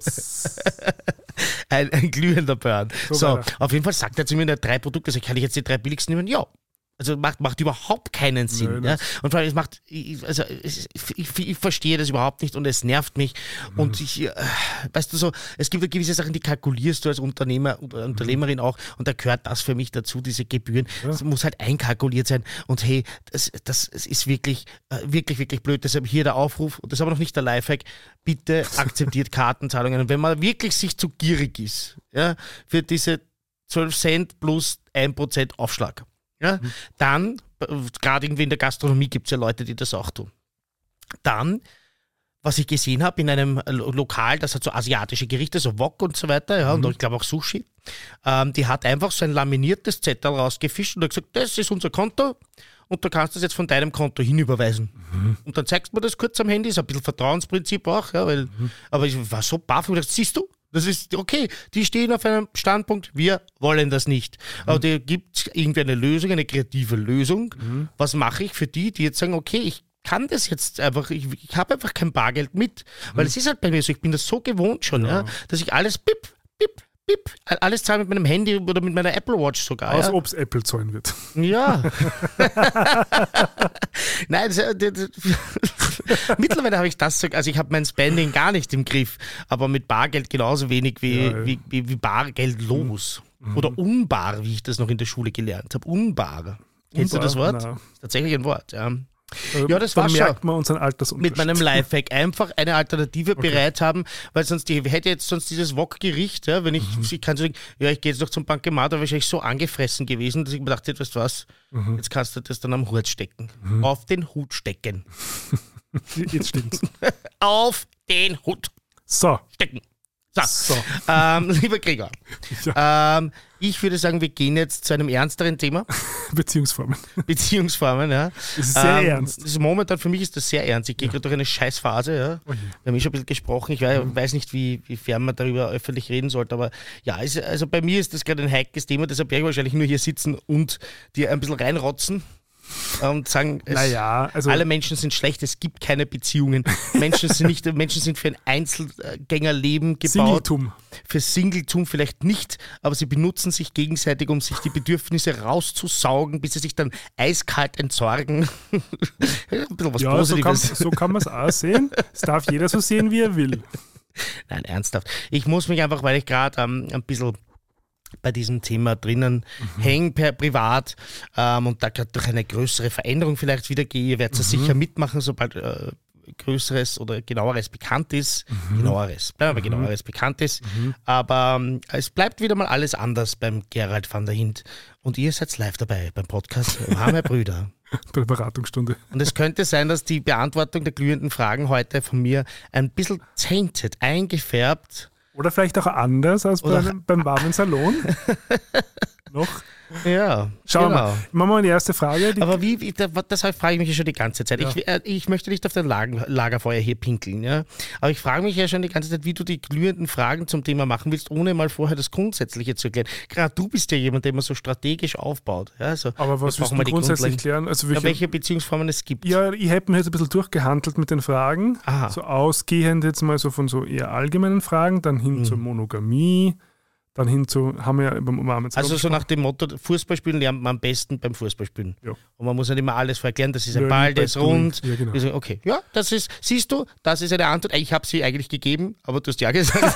Speaker 1: Ein glühender Burn. So, auf jeden Fall sagt er zu mir, 3 Produkte, also kann ich jetzt die 3 billigsten nehmen? Ja. Also macht überhaupt keinen Sinn. Ja? Und vor allem, ich verstehe das überhaupt nicht und es nervt mich. Und weißt du so, es gibt ja gewisse Sachen, die kalkulierst du als Unternehmer oder Unternehmerin auch und da gehört das für mich dazu, diese Gebühren. Es muss halt einkalkuliert sein und hey, das ist wirklich blöd. Deshalb hier der Aufruf, und das ist aber noch nicht der Lifehack, bitte akzeptiert Kartenzahlungen. Und wenn man wirklich sich zu gierig ist, ja, für diese 12 Cent plus 1% Aufschlag, ja, dann, gerade irgendwie in der Gastronomie gibt es ja Leute, die das auch tun. Dann was ich gesehen habe in einem Lokal, das hat so asiatische Gerichte, so Wok und so weiter, ja, und ich glaube auch Sushi. Die hat einfach so ein laminiertes Zettel rausgefischt und hat gesagt, das ist unser Konto und du kannst das jetzt von deinem Konto hinüberweisen. Und dann zeigst du mir das kurz am Handy, ist ein bisschen Vertrauensprinzip auch, ja, weil, aber ich war so baff und dachte, siehst du, das ist okay, die stehen auf einem Standpunkt, wir wollen das nicht. Aber da gibt es irgendwie eine Lösung, eine kreative Lösung. Was mache ich für die jetzt sagen, okay, ich kann das jetzt einfach, ich habe einfach kein Bargeld mit, weil es ist halt bei mir so, ich bin das so gewohnt schon, ja, dass ich alles bip, alles zahle mit meinem Handy oder mit meiner Apple Watch sogar.
Speaker 2: Als ob es Apple zahlen wird.
Speaker 1: Ja. Nein, mittlerweile habe ich das so, also ich habe mein Spending gar nicht im Griff, aber mit Bargeld genauso wenig wie bargeldlos. Oder unbar, wie ich das noch in der Schule gelernt habe. Unbar. Kennst du das Wort?
Speaker 2: Nein.
Speaker 1: Ist tatsächlich ein Wort, ja. Ja, das war schon.
Speaker 2: Merkt man unseren Altersunterschied.
Speaker 1: Mit meinem Lifehack einfach eine Alternative bereit haben, weil sonst hätte jetzt sonst dieses Wok-Gericht, ja, wenn ich kann sagen, ja, ich gehe jetzt noch zum Bankomat, da wäre ich so angefressen gewesen, dass ich mir dachte, weißt du was, jetzt kannst du das dann am Hut stecken. Auf den Hut stecken.
Speaker 2: Jetzt stimmt's.
Speaker 1: Auf den Hut stecken. So. Lieber Gregor, ich würde sagen, wir gehen jetzt zu einem ernsteren Thema. Beziehungsformen, ja.
Speaker 2: Das ist sehr ernst.
Speaker 1: Momentan für mich ist das sehr ernst. Ich gehe gerade durch eine Scheißphase, ja. Wir haben schon ein bisschen gesprochen. Ich weiß nicht, wie fern man darüber öffentlich reden sollte, aber ja, also bei mir ist das gerade ein heikles Thema, deshalb werde ich wahrscheinlich nur hier sitzen und dir ein bisschen reinrotzen. Und sagen, alle Menschen sind schlecht, es gibt keine Beziehungen. Menschen sind für ein Einzelgängerleben gebaut.
Speaker 2: Singletum.
Speaker 1: Für Singletum vielleicht nicht, aber sie benutzen sich gegenseitig, um sich die Bedürfnisse rauszusaugen, bis sie sich dann eiskalt entsorgen. Ein bisschen was Positives.
Speaker 2: So kann man es auch sehen. Es darf jeder so sehen, wie er will.
Speaker 1: Nein, ernsthaft. Ich muss mich einfach, weil ich gerade ein bisschen bei diesem Thema drinnen hängen privat und da gerade durch eine größere Veränderung vielleicht wieder gehe. Ihr werdet es sicher mitmachen, sobald Größeres oder Genaueres bekannt ist. Genaueres bekannt ist. Aber es bleibt wieder mal alles anders beim Gerald van der Hint. Und ihr seid live dabei beim Podcast Warme Brüder.
Speaker 2: Bei der Beratungsstunde.
Speaker 1: Und es könnte sein, dass die Beantwortung der glühenden Fragen heute von mir ein bisschen tainted, eingefärbt.
Speaker 2: Oder vielleicht auch anders als beim warmen Salon. Noch?
Speaker 1: Ja,
Speaker 2: Schauen wir mal. Machen wir mal die erste Frage.
Speaker 1: Aber deshalb frage ich mich ja schon die ganze Zeit. Ja. Ich möchte nicht auf dein Lagerfeuer hier pinkeln, ja. Aber ich frage mich ja schon die ganze Zeit, wie du die glühenden Fragen zum Thema machen willst, ohne mal vorher das Grundsätzliche zu erklären. Gerade du bist ja jemand, der immer so strategisch aufbaut. Ja, also,
Speaker 2: aber was willst du grundsätzlich klären? Also
Speaker 1: welche Beziehungsformen es gibt?
Speaker 2: Ja, ich habe mir jetzt ein bisschen durchgehandelt mit den Fragen. Aha. So ausgehend jetzt mal so von so eher allgemeinen Fragen, dann hin zur Monogamie. Dann hin zu, haben wir ja beim warmen Salon.
Speaker 1: Also so nach dem Motto, Fußballspielen lernt man am besten beim Fußballspielen. Ja. Und man muss nicht immer alles erklären, das ist ein Ball, der ist rund. Ja, genau. Okay, ja, das ist, siehst du, das ist eine Antwort. Ich habe sie eigentlich gegeben, aber du hast ja gesagt.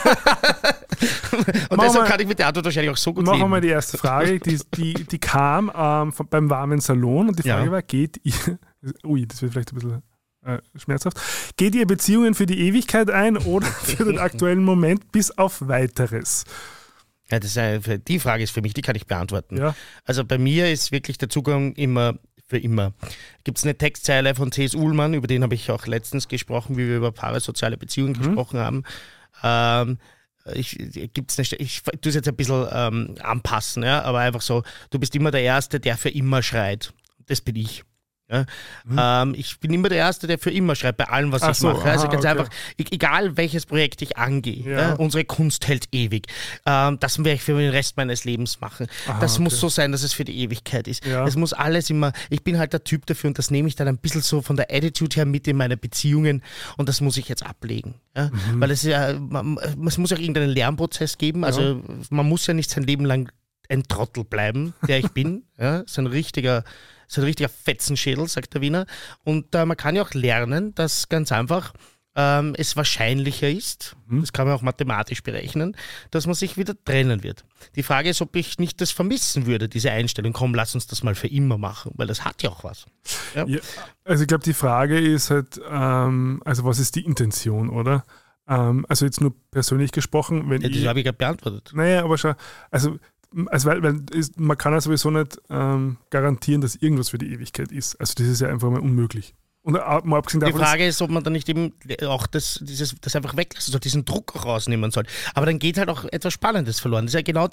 Speaker 1: Und deshalb kann ich mit der Antwort wahrscheinlich auch so gut leben.
Speaker 2: Machen wir mal die erste Frage, die kam beim warmen Salon und die Frage war, geht ihr, das wird vielleicht ein bisschen schmerzhaft, geht ihr Beziehungen für die Ewigkeit ein oder für den aktuellen Moment bis auf Weiteres?
Speaker 1: Ja, die Frage ist für mich, die kann ich beantworten.
Speaker 2: Ja.
Speaker 1: Also bei mir ist wirklich der Zugang immer für immer. Gibt es eine Textzeile von C.S. Ullmann, über den habe ich auch letztens gesprochen, wie wir über parasoziale Beziehungen gesprochen haben. Ich tue es jetzt ein bisschen anpassen, ja, aber einfach so, du bist immer der Erste, der für immer schreit. Das bin ich. Ja? Ich bin immer der Erste, der für immer schreibt, bei allem, was ich mache. Also ganz einfach, egal welches Projekt ich angehe, unsere Kunst hält ewig. Das werde ich für den Rest meines Lebens machen. Das muss so sein, dass es für die Ewigkeit ist. Ja. Es muss alles immer, ich bin halt der Typ dafür und das nehme ich dann ein bisschen so von der Attitude her mit in meine Beziehungen und das muss ich jetzt ablegen. Ja? Weil es muss auch irgendeinen Lernprozess geben. Also man muss ja nicht sein Leben lang ein Trottel bleiben, der ich bin. Ja? So ein richtiger Fetzenschädel, sagt der Wiener. Und man kann ja auch lernen, dass ganz einfach es wahrscheinlicher ist, das kann man auch mathematisch berechnen, dass man sich wieder trennen wird. Die Frage ist, ob ich nicht das vermissen würde, diese Einstellung. Komm, lass uns das mal für immer machen, weil das hat ja auch was. Ja? Ja,
Speaker 2: also ich glaube, die Frage ist halt, also was ist die Intention, oder? Also jetzt nur persönlich gesprochen. Wenn
Speaker 1: das habe ich gerade beantwortet.
Speaker 2: Naja, aber schau, also weil man kann ja sowieso nicht garantieren, dass irgendwas für die Ewigkeit ist. Also das ist ja einfach mal unmöglich. Und mal abgesehen
Speaker 1: Die
Speaker 2: davon,
Speaker 1: Frage ist, ob man dann nicht eben auch das einfach weglassen soll, diesen Druck auch rausnehmen soll. Aber dann geht halt auch etwas Spannendes verloren. Das ist ja genau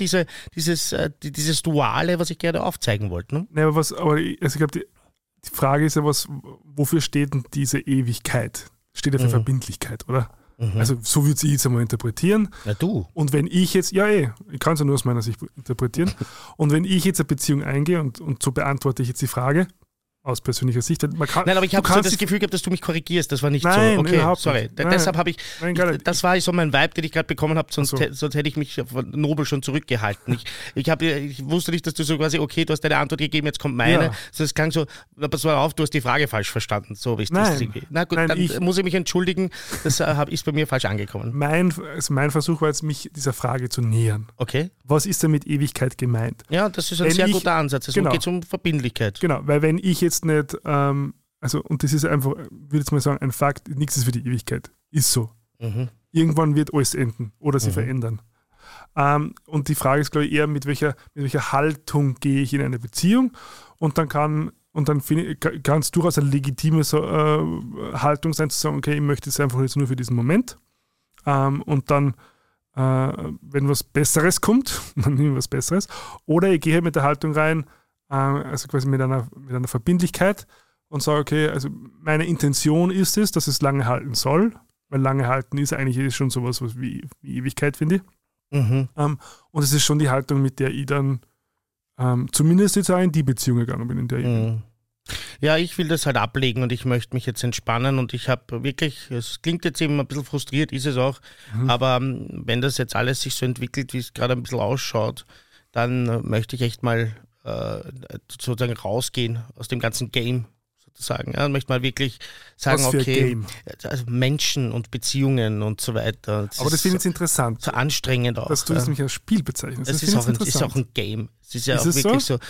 Speaker 1: dieses Duale, was ich gerne aufzeigen wollte. Ne?
Speaker 2: nee, ich glaube, die Frage ist ja, wofür steht denn diese Ewigkeit? Steht ja für Verbindlichkeit, oder? Also so würde ich jetzt einmal interpretieren.
Speaker 1: Na du.
Speaker 2: Und wenn ich jetzt, ich kann es ja nur aus meiner Sicht interpretieren, und wenn ich jetzt eine Beziehung eingehe und so beantworte ich jetzt die Frage, aus persönlicher Sicht.
Speaker 1: Nein, aber ich habe so das Gefühl gehabt, dass du mich korrigierst. Das war nicht
Speaker 2: nein,
Speaker 1: so. Okay,
Speaker 2: überhaupt
Speaker 1: sorry.
Speaker 2: nicht. Nein,
Speaker 1: deshalb habe das war so mein Vibe, den ich gerade bekommen habe, sonst hätte ich mich von Nobel schon zurückgehalten. Ich wusste nicht, dass du so quasi, okay, du hast deine Antwort gegeben, jetzt kommt meine.
Speaker 2: Ja.
Speaker 1: So, es klang so, pass mal auf, du hast die Frage falsch verstanden. So wie ich das irgendwie. Na gut,
Speaker 2: Nein,
Speaker 1: dann muss ich mich entschuldigen. Das ist bei mir falsch angekommen.
Speaker 2: Mein Versuch war jetzt, mich dieser Frage zu nähern.
Speaker 1: Okay.
Speaker 2: Was ist denn mit Ewigkeit gemeint?
Speaker 1: Ja, das ist ein sehr guter Ansatz. Es geht um Verbindlichkeit.
Speaker 2: Genau, weil wenn ich jetzt nicht, und das ist einfach, würde jetzt mal sagen, ein Fakt, nichts ist für die Ewigkeit. Ist so. Irgendwann wird alles enden oder sie verändern. Und die Frage ist, glaube ich, eher, mit welcher Haltung gehe ich in eine Beziehung, und dann kann es durchaus eine legitime Haltung sein, zu sagen, okay, ich möchte es einfach jetzt nur für diesen Moment. Und dann, wenn was Besseres kommt, dann nehme ich was Besseres. Oder ich gehe mit der Haltung rein, also quasi mit einer Verbindlichkeit, und sage, okay, also meine Intention ist es, dass es lange halten soll, weil lange halten ist eigentlich schon sowas wie Ewigkeit, finde ich. Und es ist schon die Haltung, mit der ich dann zumindest jetzt auch in die Beziehung gegangen bin, in der ich bin.
Speaker 1: Ja, ich will das halt ablegen und ich möchte mich jetzt entspannen, und ich habe wirklich, es klingt jetzt eben ein bisschen frustriert, ist es auch, aber wenn das jetzt alles sich so entwickelt, wie es gerade ein bisschen ausschaut, dann möchte ich echt mal sozusagen rausgehen aus dem ganzen Game. Sozusagen. Ja, möchte mal wirklich sagen, okay, also Menschen und Beziehungen und so weiter.
Speaker 2: Aber das finde ich interessant.
Speaker 1: So anstrengend auch.
Speaker 2: Dass du das nicht als Spiel bezeichnest.
Speaker 1: Es ist auch ein Game. Es ist ja auch wirklich so.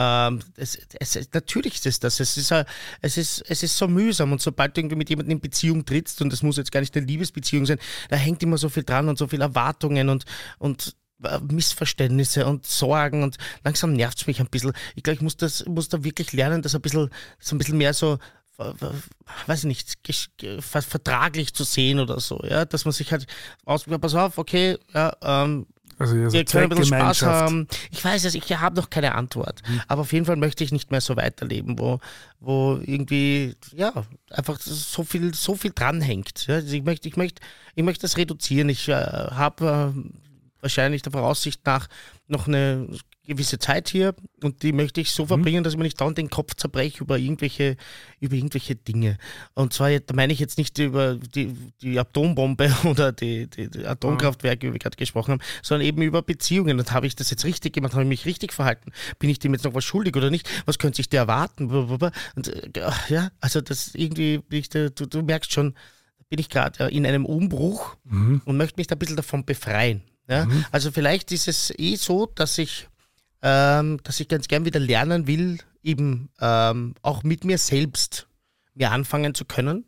Speaker 1: Natürlich ist es das. Es ist so mühsam, und sobald du irgendwie mit jemandem in Beziehung trittst, und das muss jetzt gar nicht eine Liebesbeziehung sein, da hängt immer so viel dran und so viele Erwartungen und Missverständnisse und Sorgen, und langsam nervt es mich ein bisschen. Ich glaube, ich muss da wirklich lernen, das so ein bisschen mehr so, weiß ich nicht, vertraglich zu sehen oder so, ja, dass man sich halt pass auf, okay, ja,
Speaker 2: also
Speaker 1: wir können ein bisschen Spaß haben. Ich weiß es, ich habe noch keine Antwort, aber auf jeden Fall möchte ich nicht mehr so weiterleben, wo irgendwie, ja, einfach so viel dranhängt. Ja. Also ich möchte das reduzieren. Ich habe wahrscheinlich der Voraussicht nach noch eine gewisse Zeit hier, und die möchte ich so verbringen, dass ich mir nicht dauernd den Kopf zerbreche über irgendwelche Dinge. Und zwar, da meine ich jetzt nicht über die Atombombe oder die Atomkraftwerke, wie wir gerade gesprochen haben, sondern eben über Beziehungen. Und habe ich das jetzt richtig gemacht? Habe ich mich richtig verhalten? Bin ich dem jetzt noch was schuldig oder nicht? Was könnte sich der erwarten? Und ja, also das irgendwie, du merkst schon, bin ich gerade in einem Umbruch und möchte mich da ein bisschen davon befreien. Ja? Also vielleicht ist es so, dass ich ganz gern wieder lernen will, eben auch mit mir selbst mir anfangen zu können.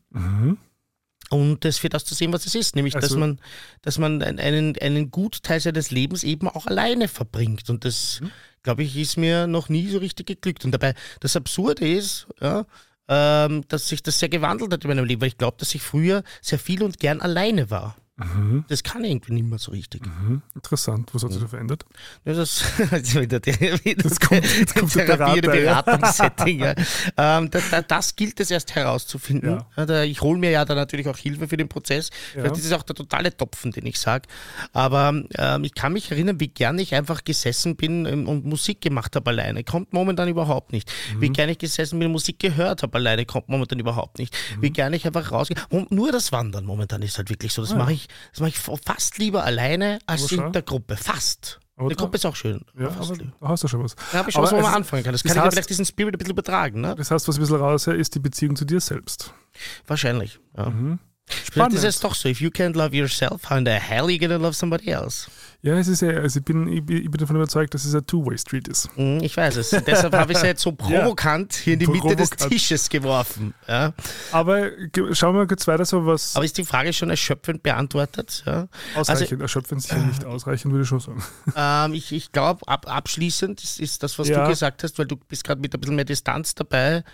Speaker 1: Und das für das zu sehen, was es ist. Nämlich, dass man einen Gutteil seines Lebens eben auch alleine verbringt. Und das, glaube ich, ist mir noch nie so richtig geglückt. Und dabei, das Absurde ist, ja, dass sich das sehr gewandelt hat in meinem Leben, weil ich glaube, dass ich früher sehr viel und gern alleine war. Das kann irgendwie nicht mehr so richtig.
Speaker 2: Interessant. Was hat sich da verändert?
Speaker 1: Ja, das kommt Beratungssetting. Ja. Das gilt es erst herauszufinden. Ja. Ich hole mir ja da natürlich auch Hilfe für den Prozess. Ja. Das ist auch der totale Topfen, den ich sage. Aber ich kann mich erinnern, wie gern ich einfach gesessen bin und Musik gemacht habe alleine. Kommt momentan überhaupt nicht. Wie gern ich gesessen bin und Musik gehört habe alleine. Kommt momentan überhaupt nicht. Wie gern ich einfach rausgehe. Und nur das Wandern momentan ist halt wirklich so. Das mache ich fast lieber alleine als in der Gruppe. Fast. Die Gruppe ist auch schön.
Speaker 2: Ja, aber da hast du schon was.
Speaker 1: Da habe ich schon was, wo man anfangen kann. Das kann ich ja vielleicht diesen Spirit ein bisschen übertragen. Ne?
Speaker 2: Das heißt, was ein bisschen raushört, ist die Beziehung zu dir selbst.
Speaker 1: Wahrscheinlich, ja. Vielleicht ist es doch so, if you can't love yourself, how in the hell are you gonna love somebody else?
Speaker 2: Ja, es ist ich bin davon überzeugt, dass es ein Two-Way-Street ist.
Speaker 1: Ich weiß es. Deshalb habe ich es jetzt so provokant hier in die Mitte des Tisches geworfen. Ja.
Speaker 2: Aber schauen wir kurz weiter, so was.
Speaker 1: Aber ist die Frage schon erschöpfend beantwortet? Ja?
Speaker 2: Ausreichend, erschöpfend sicher nicht ausreichend, würde ich schon sagen.
Speaker 1: Ich glaube, abschließend ist das, was du gesagt hast, weil du bist gerade mit ein bisschen mehr Distanz dabei.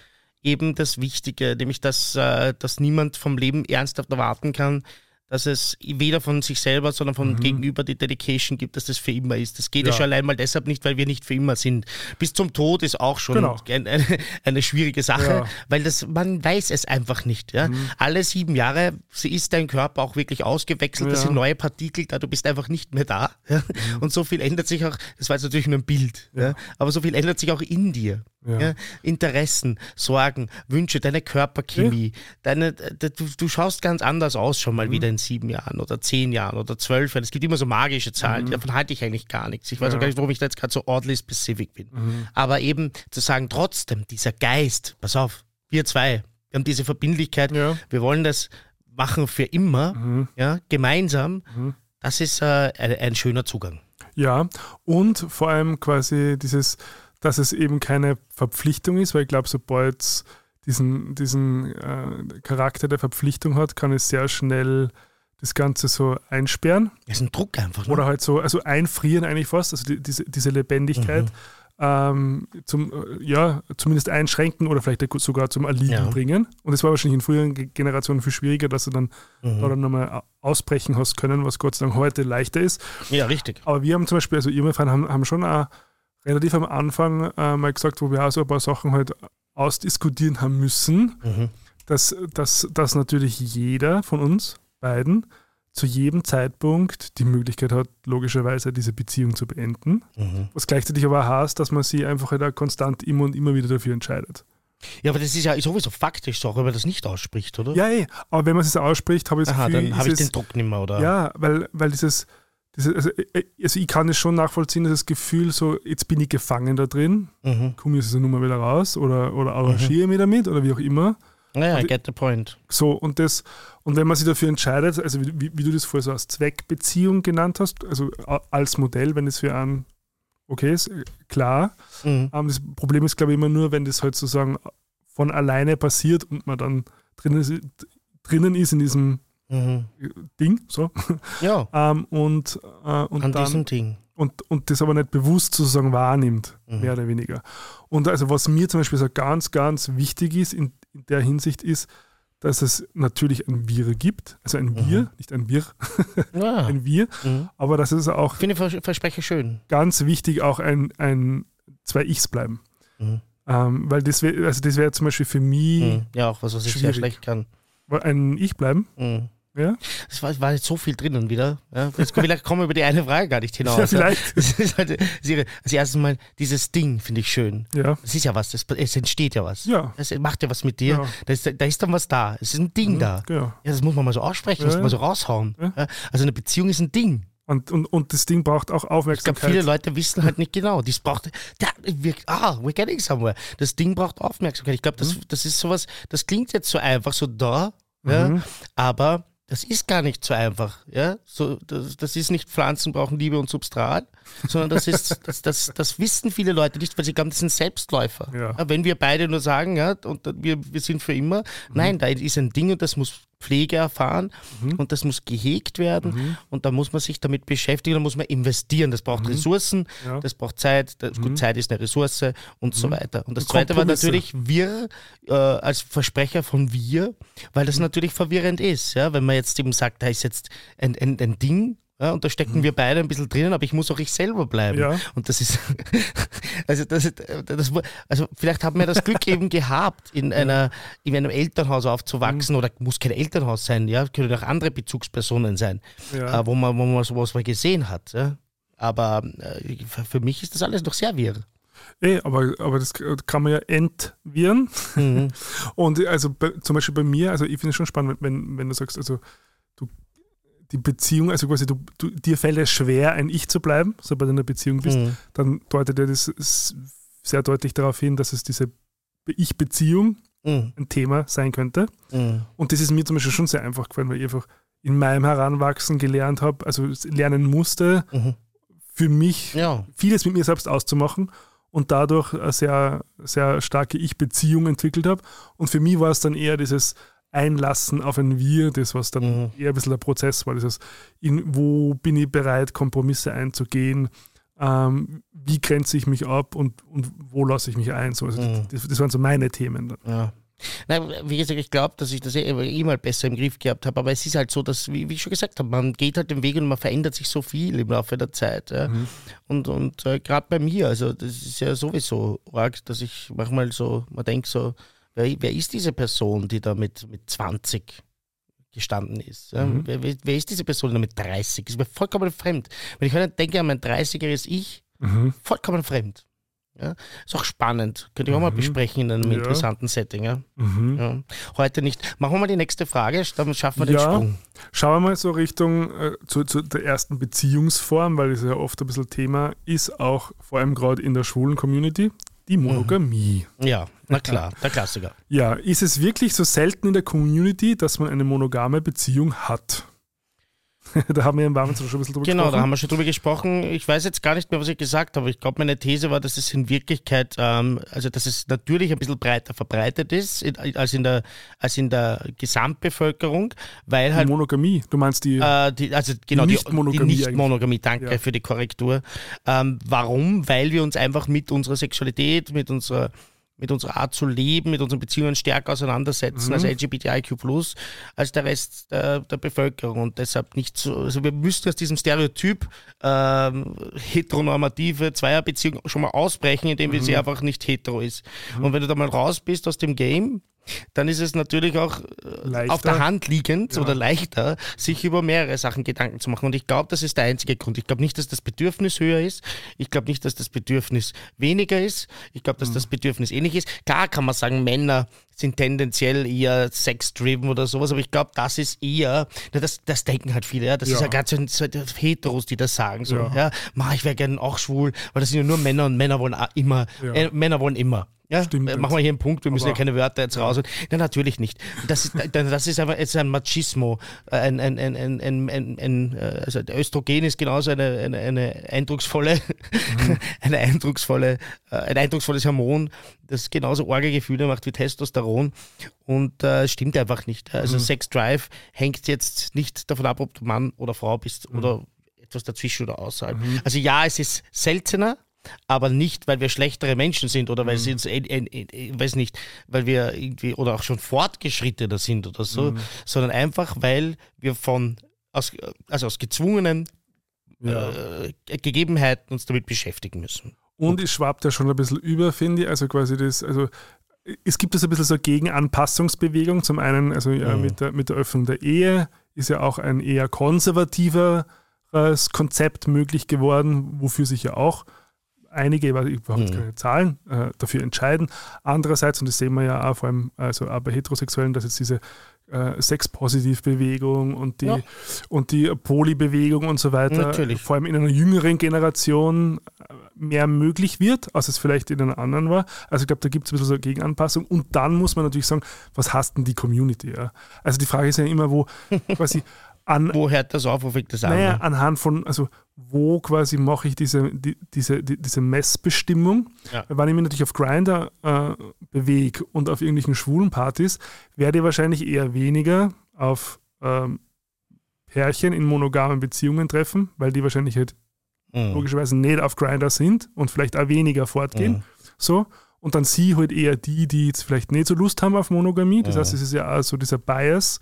Speaker 1: eben das Wichtige, nämlich dass niemand vom Leben ernsthaft erwarten kann, dass es weder von sich selber, sondern vom Gegenüber die Dedication gibt, dass das für immer ist. Das geht ja schon allein mal deshalb nicht, weil wir nicht für immer sind. Bis zum Tod ist auch schon eine schwierige Sache, weil man weiß es einfach nicht. Ja? Alle 7 Jahre ist dein Körper auch wirklich ausgewechselt, das sind neue Partikel da, du bist einfach nicht mehr da. Ja? Und so viel ändert sich auch, das war jetzt natürlich nur ein Bild, aber so viel ändert sich auch in dir. Ja? Interessen, Sorgen, Wünsche, deine Körperchemie, du schaust ganz anders aus schon mal wieder in 7 Jahren oder 10 Jahren oder 12 Jahren. Es gibt immer so magische Zahlen, davon halte ich eigentlich gar nichts. Ich weiß auch gar nicht, warum ich da jetzt gerade so oddly specific bin. Aber eben zu sagen, trotzdem, dieser Geist, pass auf, wir zwei, wir haben diese Verbindlichkeit, wir wollen das machen für immer, gemeinsam, das ist ein schöner Zugang.
Speaker 2: Ja, und vor allem quasi dieses, dass es eben keine Verpflichtung ist, weil ich glaube, sobald es diesen Charakter der Verpflichtung hat, kann es sehr schnell das Ganze so einsperren.
Speaker 1: Das ist ein Druck einfach. Ne?
Speaker 2: Oder halt so, also einfrieren eigentlich fast, also diese Lebendigkeit zumindest einschränken oder vielleicht sogar zum Erliegen bringen. Und das war wahrscheinlich in früheren Generationen viel schwieriger, dass du dann da dann nochmal ausbrechen hast können, was Gott sei Dank heute leichter ist.
Speaker 1: Ja, richtig.
Speaker 2: Aber wir haben zum Beispiel, also Irma-Verein haben schon auch relativ am Anfang mal gesagt, wo wir auch so ein paar Sachen halt ausdiskutieren haben müssen, dass natürlich jeder von uns beiden zu jedem Zeitpunkt die Möglichkeit hat, logischerweise diese Beziehung zu beenden. Was gleichzeitig aber auch heißt, dass man sich einfach halt auch konstant immer und immer wieder dafür entscheidet.
Speaker 1: Ja, aber das ist ja sowieso faktisch so, wenn man das nicht ausspricht, oder?
Speaker 2: Ja, aber wenn man es ausspricht, habe ich das Gefühl...
Speaker 1: dann habe ich den Druck nicht mehr, oder?
Speaker 2: Ja, weil also ich kann es schon nachvollziehen, das Gefühl so, jetzt bin ich gefangen da drin, komme ich aus der Nummer wieder raus oder arrangiere mich damit oder wie auch immer.
Speaker 1: Naja, I get the point.
Speaker 2: So, und wenn man sich dafür entscheidet, also wie du das vorher so als Zweckbeziehung genannt hast, also als Modell, wenn es für einen okay ist, klar. Das Problem ist, glaube ich, immer nur, wenn das halt sozusagen von alleine passiert und man dann drinnen ist in diesem Ding, so.
Speaker 1: Ja.
Speaker 2: Und
Speaker 1: an
Speaker 2: dann,
Speaker 1: diesem Ding.
Speaker 2: Und das aber nicht bewusst sozusagen wahrnimmt, mehr oder weniger. Und also was mir zum Beispiel so ganz, ganz wichtig ist in der Hinsicht ist, dass es natürlich ein Wir gibt, also ein Wir, nicht ein Wir, ein Wir, aber dass es auch,
Speaker 1: ich finde Versprecher schön.
Speaker 2: Ganz wichtig auch ein zwei Ichs bleiben. Weil das wäre zum Beispiel für mich
Speaker 1: ja, auch was ich
Speaker 2: schwierig.
Speaker 1: sehr schlecht kann.
Speaker 2: Ein Ich bleiben? Ja?
Speaker 1: Es war jetzt so viel drinnen wieder. Ja? Vielleicht kommen wir über die eine Frage gar nicht hinaus.
Speaker 2: Ja, vielleicht.
Speaker 1: Das ist halt, also erstens mal, dieses Ding finde ich schön.
Speaker 2: Ja.
Speaker 1: Das ist ja was, es entsteht ja was.
Speaker 2: Ja.
Speaker 1: Es macht ja was mit dir. Ja. Da ist dann was da. Es ist ein Ding da.
Speaker 2: Genau.
Speaker 1: Ja, das muss man mal so aussprechen, muss man mal so raushauen. Ja. Ja? Also eine Beziehung ist ein Ding.
Speaker 2: Und das Ding braucht auch Aufmerksamkeit.
Speaker 1: Ich glaube, viele Leute wissen halt nicht genau. Das braucht, we're getting somewhere. Das Ding braucht Aufmerksamkeit. Ich glaube, das ist sowas, das klingt jetzt so einfach, so da, ja, aber das ist gar nicht so einfach. Ja? So, das ist nicht, Pflanzen brauchen Liebe und Substrat, sondern das wissen viele Leute nicht, weil sie glauben, das sind Selbstläufer.
Speaker 2: Ja.
Speaker 1: Ja, wenn wir beide nur sagen, ja, und wir sind für immer, nein, da ist ein Ding und das muss Pflege erfahren und das muss gehegt werden und da muss man sich damit beschäftigen, da muss man investieren. Das braucht Ressourcen, das braucht Zeit, gut, Zeit ist eine Ressource und so weiter. Und das Zweite war natürlich wir als Versprecher von wir, weil das natürlich verwirrend ist, ja, wenn man jetzt eben sagt, da ist jetzt ein Ding, ja, und da stecken wir beide ein bisschen drinnen, aber ich muss auch ich selber bleiben.
Speaker 2: Ja.
Speaker 1: Und das ist, also vielleicht haben wir das Glück eben gehabt, in einem Elternhaus aufzuwachsen, oder muss kein Elternhaus sein, ja, können auch andere Bezugspersonen sein, wo man sowas mal gesehen hat. Ja. Aber für mich ist das alles noch sehr wirr.
Speaker 2: Aber das kann man ja entwirren. Und also zum Beispiel bei mir, also ich finde es schon spannend, wenn du sagst, also die Beziehung, also quasi dir fällt es schwer, ein Ich zu bleiben, sobald du in einer Beziehung bist, dann deutet ja das sehr deutlich darauf hin, dass es diese Ich-Beziehung ein Thema sein könnte. Und das ist mir zum Beispiel schon sehr einfach gefallen, weil ich einfach in meinem Heranwachsen gelernt habe, also lernen musste, für mich vieles mit mir selbst auszumachen und dadurch eine sehr, sehr starke Ich-Beziehung entwickelt habe. Und für mich war es dann eher dieses Einlassen auf ein Wir, das was dann eher ein bisschen der Prozess war, wo bin ich bereit, Kompromisse einzugehen, wie grenze ich mich ab und wo lasse ich mich ein. So, also das waren so meine Themen dann.
Speaker 1: Ja. Nein, wie gesagt, ich glaube, dass ich das mal besser im Griff gehabt habe, aber es ist halt so, dass, wie ich schon gesagt habe, man geht halt den Weg und man verändert sich so viel im Laufe der Zeit. Ja. Und gerade bei mir, also das ist ja sowieso arg, dass ich manchmal so, man denkt so, wer ist diese Person, die da mit 20 gestanden ist? Ja? Wer ist diese Person, die da mit 30? Das ist mir vollkommen fremd. Wenn ich heute denke an mein 30-jähriges Ich, vollkommen fremd. Ja, ist auch spannend. Könnte ich auch mal besprechen in einem interessanten Setting. Ja? Ja. Heute nicht. Machen wir mal die nächste Frage, dann schaffen wir den Sprung.
Speaker 2: Schauen wir mal so Richtung zu der ersten Beziehungsform, weil das ja oft ein bisschen Thema ist, auch vor allem gerade in der schwulen Community, die Monogamie.
Speaker 1: Ja, na klar, der Klassiker.
Speaker 2: Ja, ist es wirklich so selten in der Community, dass man eine monogame Beziehung hat? Da haben wir im Warmen schon ein bisschen drüber gesprochen.
Speaker 1: Genau, da haben wir schon drüber gesprochen. Ich weiß jetzt gar nicht mehr, was ich gesagt habe. Ich glaube, meine These war, dass es in Wirklichkeit, also dass es natürlich ein bisschen breiter verbreitet ist als in der Gesamtbevölkerung, weil halt...
Speaker 2: Die Monogamie, du meinst die
Speaker 1: Nicht-Monogamie, danke für die Korrektur. Warum? Weil wir uns einfach mit unserer Sexualität, mit unserer Art zu leben, mit unseren Beziehungen stärker auseinandersetzen als LGBTIQ+, als der Rest der Bevölkerung und deshalb nicht so, also wir müssten aus diesem Stereotyp heteronormative Zweierbeziehung schon mal ausbrechen, indem sie einfach nicht hetero ist. Und wenn du da mal raus bist aus dem Game, dann ist es natürlich auch auf der Hand liegend oder leichter, sich über mehrere Sachen Gedanken zu machen. Und ich glaube, das ist der einzige Grund. Ich glaube nicht, dass das Bedürfnis höher ist. Ich glaube nicht, dass das Bedürfnis weniger ist. Ich glaube, dass das Bedürfnis ähnlich ist. Klar kann man sagen, Männer sind tendenziell eher sex-driven oder sowas, aber ich glaube, das ist eher, das denken halt viele, ja, das ist ja gerade so Heteros, die das sagen, so, ich wäre gerne auch schwul, weil das sind ja nur Männer und Männer wollen immer, Männer wollen immer. Ja,
Speaker 2: stimmt.
Speaker 1: Machen wir hier einen Punkt, wir müssen ja keine Wörter jetzt raus. Ja, natürlich nicht. Das ist aber jetzt ein Machismo. Also der Östrogen ist genauso eine eindrucksvolle, ein eindrucksvolles Hormon, das genauso arge Gefühle macht wie Testosteron. Und stimmt einfach nicht. Also Sex Drive hängt jetzt nicht davon ab, ob du Mann oder Frau bist oder etwas dazwischen oder außerhalb. Also ja, es ist seltener, aber nicht, weil wir schlechtere Menschen sind oder weil sie uns, weiß nicht, weil wir irgendwie oder auch schon fortgeschrittener sind oder so, sondern einfach, weil wir aus gezwungenen Gegebenheiten uns damit beschäftigen müssen.
Speaker 2: Und es schwappt ja schon ein bisschen über, finde ich, also quasi es gibt ein bisschen so Gegenanpassungsbewegung, zum einen mit der Öffnung der Ehe ist ja auch ein eher konservativeres Konzept möglich geworden, wofür sich ja auch einige, ich habe jetzt keine Zahlen, dafür entscheiden. Andererseits, und das sehen wir ja auch vor allem auch bei Heterosexuellen, dass jetzt diese Sex-Positiv-Bewegung und die Poly-Bewegung und so weiter, vor allem in einer jüngeren Generation mehr möglich wird, als es vielleicht in einer anderen war. Also ich glaube, da gibt es ein bisschen so eine Gegenanpassung. Und dann muss man natürlich sagen, was hasst denn die Community? Ja? Also die Frage ist ja immer, wo quasi
Speaker 1: wo hört das auf, wo fängt das an?
Speaker 2: Naja, anhand von, wo quasi mache ich diese Messbestimmung. Ja. Wenn ich mich natürlich auf Grindr bewege und auf irgendwelchen schwulen Partys, werde ich wahrscheinlich eher weniger auf Pärchen in monogamen Beziehungen treffen, weil die wahrscheinlich halt logischerweise nicht auf Grindr sind und vielleicht auch weniger fortgehen. So. Und dann sie halt eher die jetzt vielleicht nicht so Lust haben auf Monogamie. Das heißt, es ist ja auch so dieser Bias,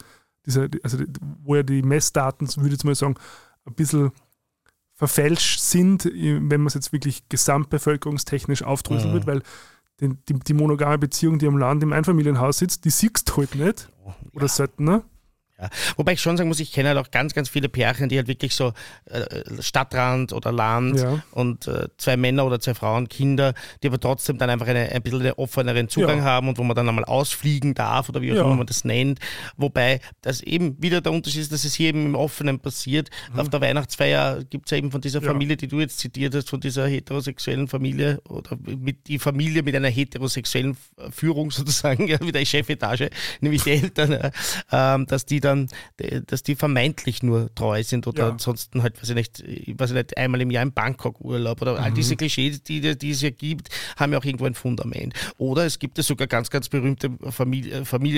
Speaker 2: wo ja die Messdaten, würde ich jetzt mal sagen, ein bisschen verfälscht sind, wenn man es jetzt wirklich gesamtbevölkerungstechnisch aufdröseln wird, weil die monogame Beziehung, die am Land im Einfamilienhaus sitzt, die siehst du halt nicht oder seltener.
Speaker 1: Ja. Wobei ich schon sagen muss, ich kenne halt auch ganz, ganz viele Pärchen, die halt wirklich so Stadtrand oder Land und 2 Männer oder 2 Frauen, Kinder, die aber trotzdem dann einfach ein bisschen einen offeneren Zugang haben und wo man dann einmal ausfliegen darf oder wie auch immer man das nennt. Wobei das eben wieder der Unterschied ist, dass es hier eben im Offenen passiert. Auf der Weihnachtsfeier gibt es ja eben von dieser Familie, die du jetzt zitiert hast, von dieser heterosexuellen Familie oder die Familie mit einer heterosexuellen Führung sozusagen, wie der Chefetage, nämlich die Eltern, dass die vermeintlich nur treu sind oder ansonsten halt, weiß ich nicht, einmal im Jahr im Bangkok-Urlaub oder all diese Klischees, die es ja gibt, haben ja auch irgendwo ein Fundament. Oder es gibt ja sogar ganz, ganz berühmte Familien,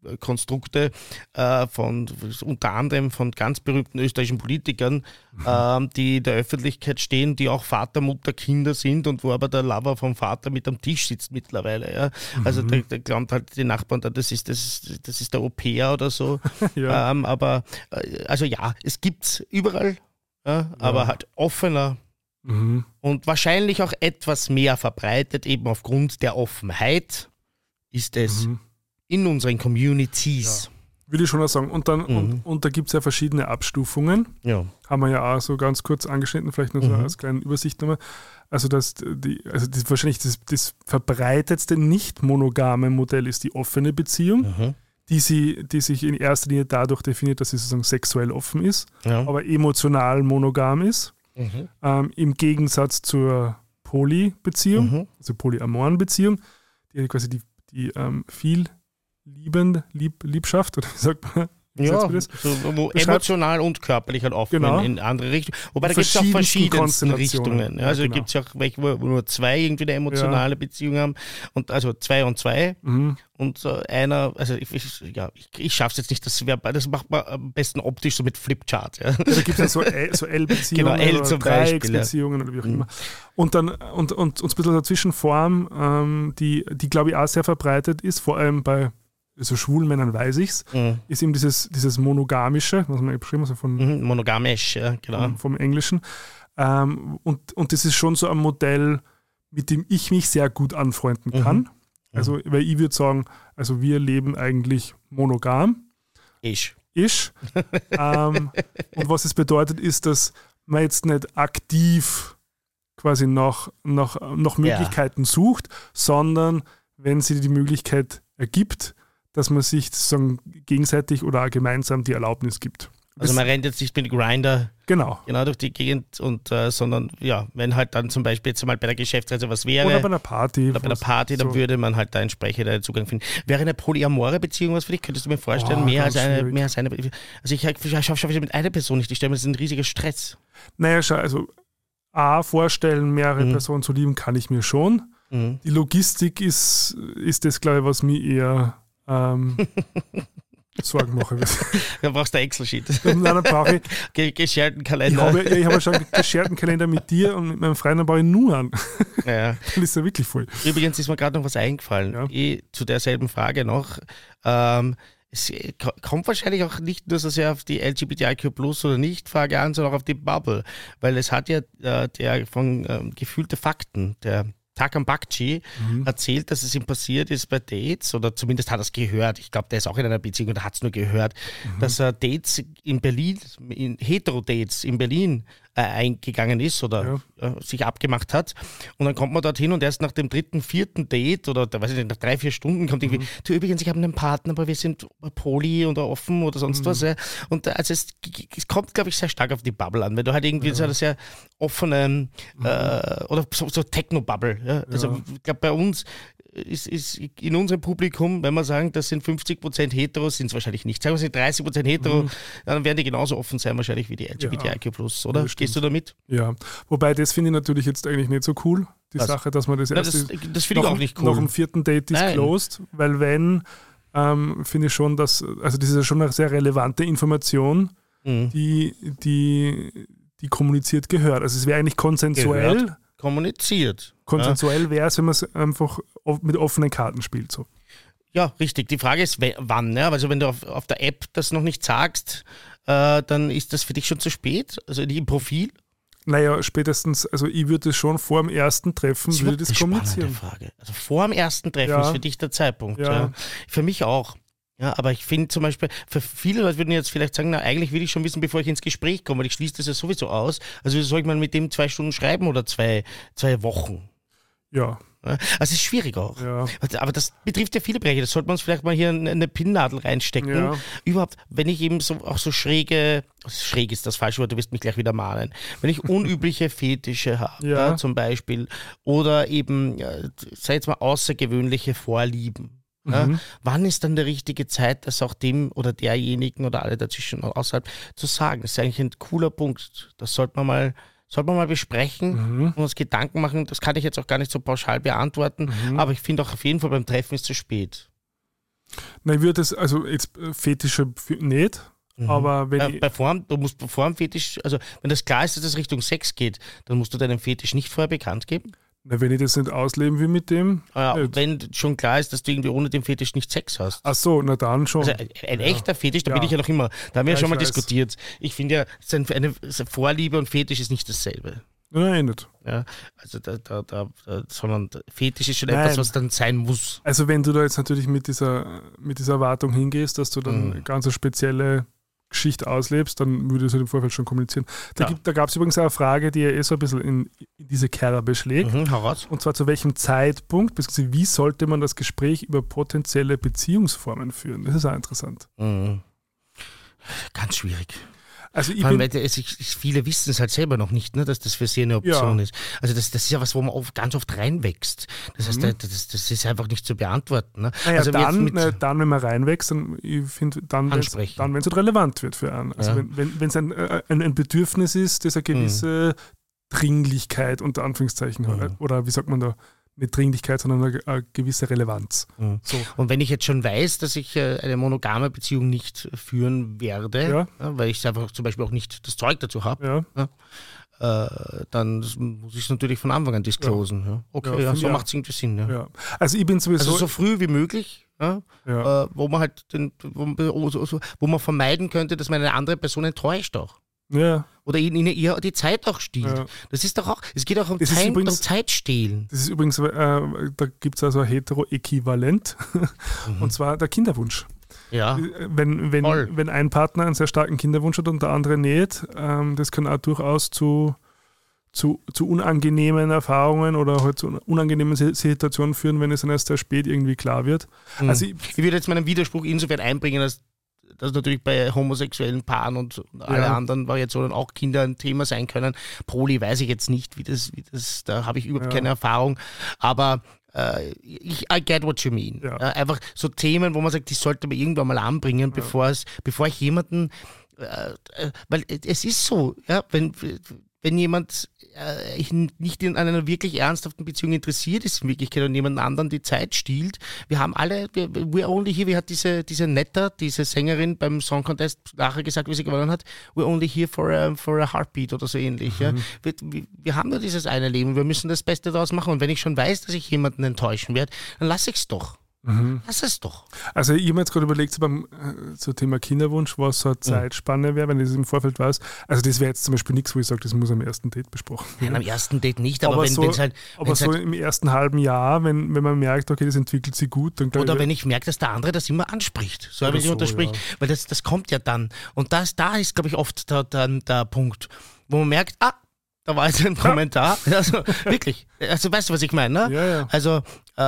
Speaker 1: Konstrukte von unter anderem von ganz berühmten österreichischen Politikern, die in der Öffentlichkeit stehen, die auch Vater, Mutter, Kinder sind und wo aber der Lover vom Vater mit am Tisch sitzt mittlerweile. Ja? Also der glaubt halt die Nachbarn, das ist der Au-pair oder so.
Speaker 2: Ja.
Speaker 1: Aber also ja, es gibt's überall, ja, aber halt offener. Und wahrscheinlich auch etwas mehr verbreitet, eben aufgrund der Offenheit ist es in unseren Communities.
Speaker 2: Ja. Würde ich schon auch sagen. Und dann und da gibt es ja verschiedene Abstufungen.
Speaker 1: Ja.
Speaker 2: Haben wir ja auch so ganz kurz angeschnitten, vielleicht nur so als kleine Übersicht nochmal. Also das wahrscheinlich das verbreitetste nicht monogame Modell ist die offene Beziehung, die sich in erster Linie dadurch definiert, dass sie sozusagen sexuell offen ist, aber emotional monogam ist. Im Gegensatz zur Poly-Beziehung, also polyamoren Beziehung, die quasi die viel Liebschaft, oder wie sagt man?
Speaker 1: Ja, wo emotional und körperlich halt offen in andere Richtungen. Wobei da gibt es auch verschiedene Richtungen. Ja, also gibt es ja auch welche, wo nur zwei irgendwie eine emotionale Beziehung haben. Und also 2 und 2. Und einer, also ich schaffe es jetzt nicht, das macht man am besten optisch so mit Flipchart. Ja.
Speaker 2: Da gibt es ja so L-Beziehungen
Speaker 1: L
Speaker 2: oder
Speaker 1: zum Beispiel,
Speaker 2: Dreiecksbeziehungen oder wie auch immer. Und dann und ein bisschen eine Zwischenform, die glaube ich auch sehr verbreitet ist, vor allem bei so schwulen Männern weiß ich's, ist eben dieses Monogamische, was man beschrieben hat,
Speaker 1: monogamisch, ja, genau.
Speaker 2: Vom Englischen. Und das ist schon so ein Modell, mit dem ich mich sehr gut anfreunden kann. Also, weil ich würde sagen, also wir leben eigentlich monogam. Und was es bedeutet, ist, dass man jetzt nicht aktiv quasi nach Möglichkeiten sucht, sondern wenn sie die Möglichkeit ergibt, dass man sich sozusagen gegenseitig oder auch gemeinsam die Erlaubnis gibt.
Speaker 1: Also man rennt jetzt nicht mit Grindr
Speaker 2: genau
Speaker 1: durch die Gegend, und sondern ja, wenn halt dann zum Beispiel jetzt mal bei der Geschäftsreise was wäre.
Speaker 2: Oder bei einer Party.
Speaker 1: Dann würde man halt da entsprechend einen Zugang finden. Wäre eine polyamore Beziehung was für dich? Könntest du mir vorstellen, mehr als eine? Also ich schaffe mit einer Person nicht. Ich stelle mir das ist ein riesiger Stress.
Speaker 2: Naja, also vorstellen, mehrere Personen zu lieben, kann ich mir schon. Die Logistik ist das, glaube ich, was mir eher Sorgen mache.
Speaker 1: Dann brauchst du einen Excel-Sheet.
Speaker 2: Nein, dann brauche
Speaker 1: ich gescherten Kalender.
Speaker 2: Ich habe schon einen gescherten Kalender mit dir und mit meinem Freund, dann baue ich nur an.
Speaker 1: Ja.
Speaker 2: Dann ist er wirklich voll.
Speaker 1: Übrigens ist mir gerade noch was eingefallen. Zu derselben Frage noch. Es kommt wahrscheinlich auch nicht nur so sehr auf die LGBTIQ+ oder nicht-Frage an, sondern auch auf die Bubble. Weil es hat ja der von Gefühlte Fakten, der Tarkan Bakci erzählt, dass es ihm passiert ist bei Dates, oder zumindest hat er es gehört. Ich glaube, der ist auch in einer Beziehung und hat es nur gehört, dass er Dates in Berlin, Hetero-Dates in Berlin eingegangen ist oder sich abgemacht hat. Und dann kommt man dorthin und erst nach dem 3., 4. Date oder weiß ich nicht, nach 3-4 Stunden kommt irgendwie, du übrigens, ich habe einen Partner, aber wir sind poly oder offen oder sonst was. Ja. Und also es kommt, glaube ich, sehr stark auf die Bubble an, weil du halt irgendwie so eine sehr offene oder so Techno-Bubble. Ja. Also ich glaube, bei uns ist in unserem Publikum, wenn wir sagen, das sind 50% hetero, sind es wahrscheinlich nicht. Sagen wir, es sind 30% hetero, dann werden die genauso offen sein wahrscheinlich wie die LGBTIQ+, oder? Gehst du damit?
Speaker 2: Ja, wobei das finde ich natürlich jetzt eigentlich nicht so cool, die Sache, dass man das erst
Speaker 1: das finde ich auch nicht cool.
Speaker 2: Nach dem 4. Date disclosed, weil wenn, finde ich schon, dass, also das ist ja schon eine sehr relevante Information, die kommuniziert gehört. Also es wäre eigentlich konsensuell. Konsensuell wäre es, wenn man es einfach mit offenen Karten spielt. So.
Speaker 1: Ja, richtig. Die Frage ist, wann. Ja? Also wenn du auf der App das noch nicht sagst, dann ist das für dich schon zu spät? Also im Profil?
Speaker 2: Naja, spätestens, also ich würde es schon vor dem ersten Treffen würde das kommunizieren.
Speaker 1: Frage. Also vor dem ersten Treffen ist für dich der Zeitpunkt. Ja. Für mich auch. Ja, aber ich finde zum Beispiel, für viele Leute würden jetzt vielleicht sagen, na, eigentlich will ich schon wissen, bevor ich ins Gespräch komme, weil ich schließe das ja sowieso aus. Also soll ich mal mit dem 2 Stunden schreiben oder 2 Wochen?
Speaker 2: Ja.
Speaker 1: Also es ist schwierig auch.
Speaker 2: Ja.
Speaker 1: Aber das betrifft ja viele Bereiche. Das sollte man uns vielleicht mal hier eine Pinnnadel reinstecken. Ja. Überhaupt, wenn ich eben so schräg ist das falsche Wort, du wirst mich gleich wieder mahnen. Wenn ich unübliche Fetische habe, zum Beispiel, oder eben, sei jetzt mal, außergewöhnliche Vorlieben. Ja, wann ist dann die richtige Zeit, das auch dem oder derjenigen oder alle dazwischen außerhalb zu sagen? Das ist eigentlich ein cooler Punkt. Das sollte man mal besprechen und uns Gedanken machen. Das kann ich jetzt auch gar nicht so pauschal beantworten, aber ich finde auch auf jeden Fall beim Treffen ist es zu spät.
Speaker 2: Nein, ich würde es, also jetzt Fetische nicht, aber wenn ich...
Speaker 1: Du musst vor dem Fetisch, also wenn das klar ist, dass es Richtung Sex geht, dann musst du deinen Fetisch nicht vorher bekannt geben.
Speaker 2: Na, wenn ich das nicht ausleben will mit dem...
Speaker 1: Wenn schon klar ist, dass du irgendwie ohne den Fetisch nicht Sex hast.
Speaker 2: Ach so, na dann schon.
Speaker 1: Also ein echter Fetisch, da bin ich ja noch immer, da haben wir ja schon mal diskutiert. Ich finde ja, eine Vorliebe und Fetisch ist nicht dasselbe.
Speaker 2: Nein, nicht.
Speaker 1: Ja, also sondern Fetisch ist schon etwas, was dann sein muss.
Speaker 2: Also wenn du da jetzt natürlich mit dieser Erwartung hingehst, dass du dann eine ganz spezielle Geschichte auslebst, dann würde ich es im Vorfeld schon kommunizieren. Da gab es übrigens auch eine Frage, die ja so ein bisschen in diese Kerbe schlägt.
Speaker 1: Heraus.
Speaker 2: Und zwar zu welchem Zeitpunkt, beziehungsweise wie sollte man das Gespräch über potenzielle Beziehungsformen führen? Das ist auch interessant.
Speaker 1: Ganz schwierig.
Speaker 2: Also
Speaker 1: viele wissen es halt selber noch nicht, ne, dass das für sie eine Option ist. Also das ist ja was, wo man ganz oft reinwächst. Das heißt, das ist einfach nicht zu beantworten. Ne?
Speaker 2: Naja,
Speaker 1: also
Speaker 2: dann, wenn man reinwächst, dann, ich finde, dann wenn es relevant wird für einen. Also wenn es ein Bedürfnis ist, das eine gewisse Dringlichkeit unter Anführungszeichen hat. Oder wie sagt man da? Nicht Dringlichkeit, sondern eine gewisse Relevanz. So.
Speaker 1: Und wenn ich jetzt schon weiß, dass ich eine monogame Beziehung nicht führen werde, weil ich einfach zum Beispiel auch nicht das Zeug dazu habe, dann muss ich es natürlich von Anfang an disclosen. Ja. Okay, so macht es irgendwie Sinn. Ja.
Speaker 2: Ja. Also ich bin sowieso...
Speaker 1: so früh wie möglich, wo man halt wo man vermeiden könnte, dass man eine andere Person enttäuscht auch.
Speaker 2: Ja.
Speaker 1: Oder ihr die Zeit auch stiehlt. Ja. Das ist doch auch, es geht auch um Zeitstehlen.
Speaker 2: Das ist übrigens, da gibt es also ein Hetero-Äquivalent, und zwar der Kinderwunsch.
Speaker 1: Ja.
Speaker 2: Wenn ein Partner einen sehr starken Kinderwunsch hat und der andere nicht, das kann auch durchaus zu unangenehmen Erfahrungen oder halt zu unangenehmen Situationen führen, wenn es dann erst sehr spät irgendwie klar wird.
Speaker 1: Also ich würde jetzt meinen Widerspruch insofern einbringen, dass natürlich bei homosexuellen Paaren und alle anderen Variationen auch Kinder ein Thema sein können. Poly weiß ich jetzt nicht, wie das da habe ich überhaupt keine Erfahrung. Aber I get what you mean. Ja. Einfach so Themen, wo man sagt, die sollte man irgendwann mal anbringen, bevor ich jemanden, weil es ist so, wenn jemand nicht in einer wirklich ernsthaften Beziehung interessiert ist in Wirklichkeit und jemand anderen die Zeit stiehlt. Wir haben alle, We're Only Here, wie hat diese Netta, diese Sängerin beim Song Contest nachher gesagt, wie sie gewonnen hat, We're Only Here for a Heartbeat oder so ähnlich. Ja. Wir haben nur dieses eine Leben, wir müssen das Beste daraus machen und wenn ich schon weiß, dass ich jemanden enttäuschen werde, dann lasse ich es doch. Lass es doch.
Speaker 2: Also ich habe mir jetzt gerade überlegt, so Thema Kinderwunsch, was so eine Zeitspanne wäre, wenn ich das im Vorfeld weiß. Also das wäre jetzt zum Beispiel nichts, wo ich sage, das muss am ersten Date besprochen werden.
Speaker 1: Nein, am ersten Date nicht, aber
Speaker 2: im ersten halben Jahr, wenn man merkt, okay, das entwickelt sich gut, dann
Speaker 1: oder wenn ich merke, dass der andere das immer anspricht. So habe ich unterspricht. Weil das kommt ja dann. Und da ist, glaube ich, oft dann der Punkt, wo man merkt, da war jetzt ein Kommentar. Also wirklich. Also weißt du, was ich meine, ne?
Speaker 2: Ja.
Speaker 1: Also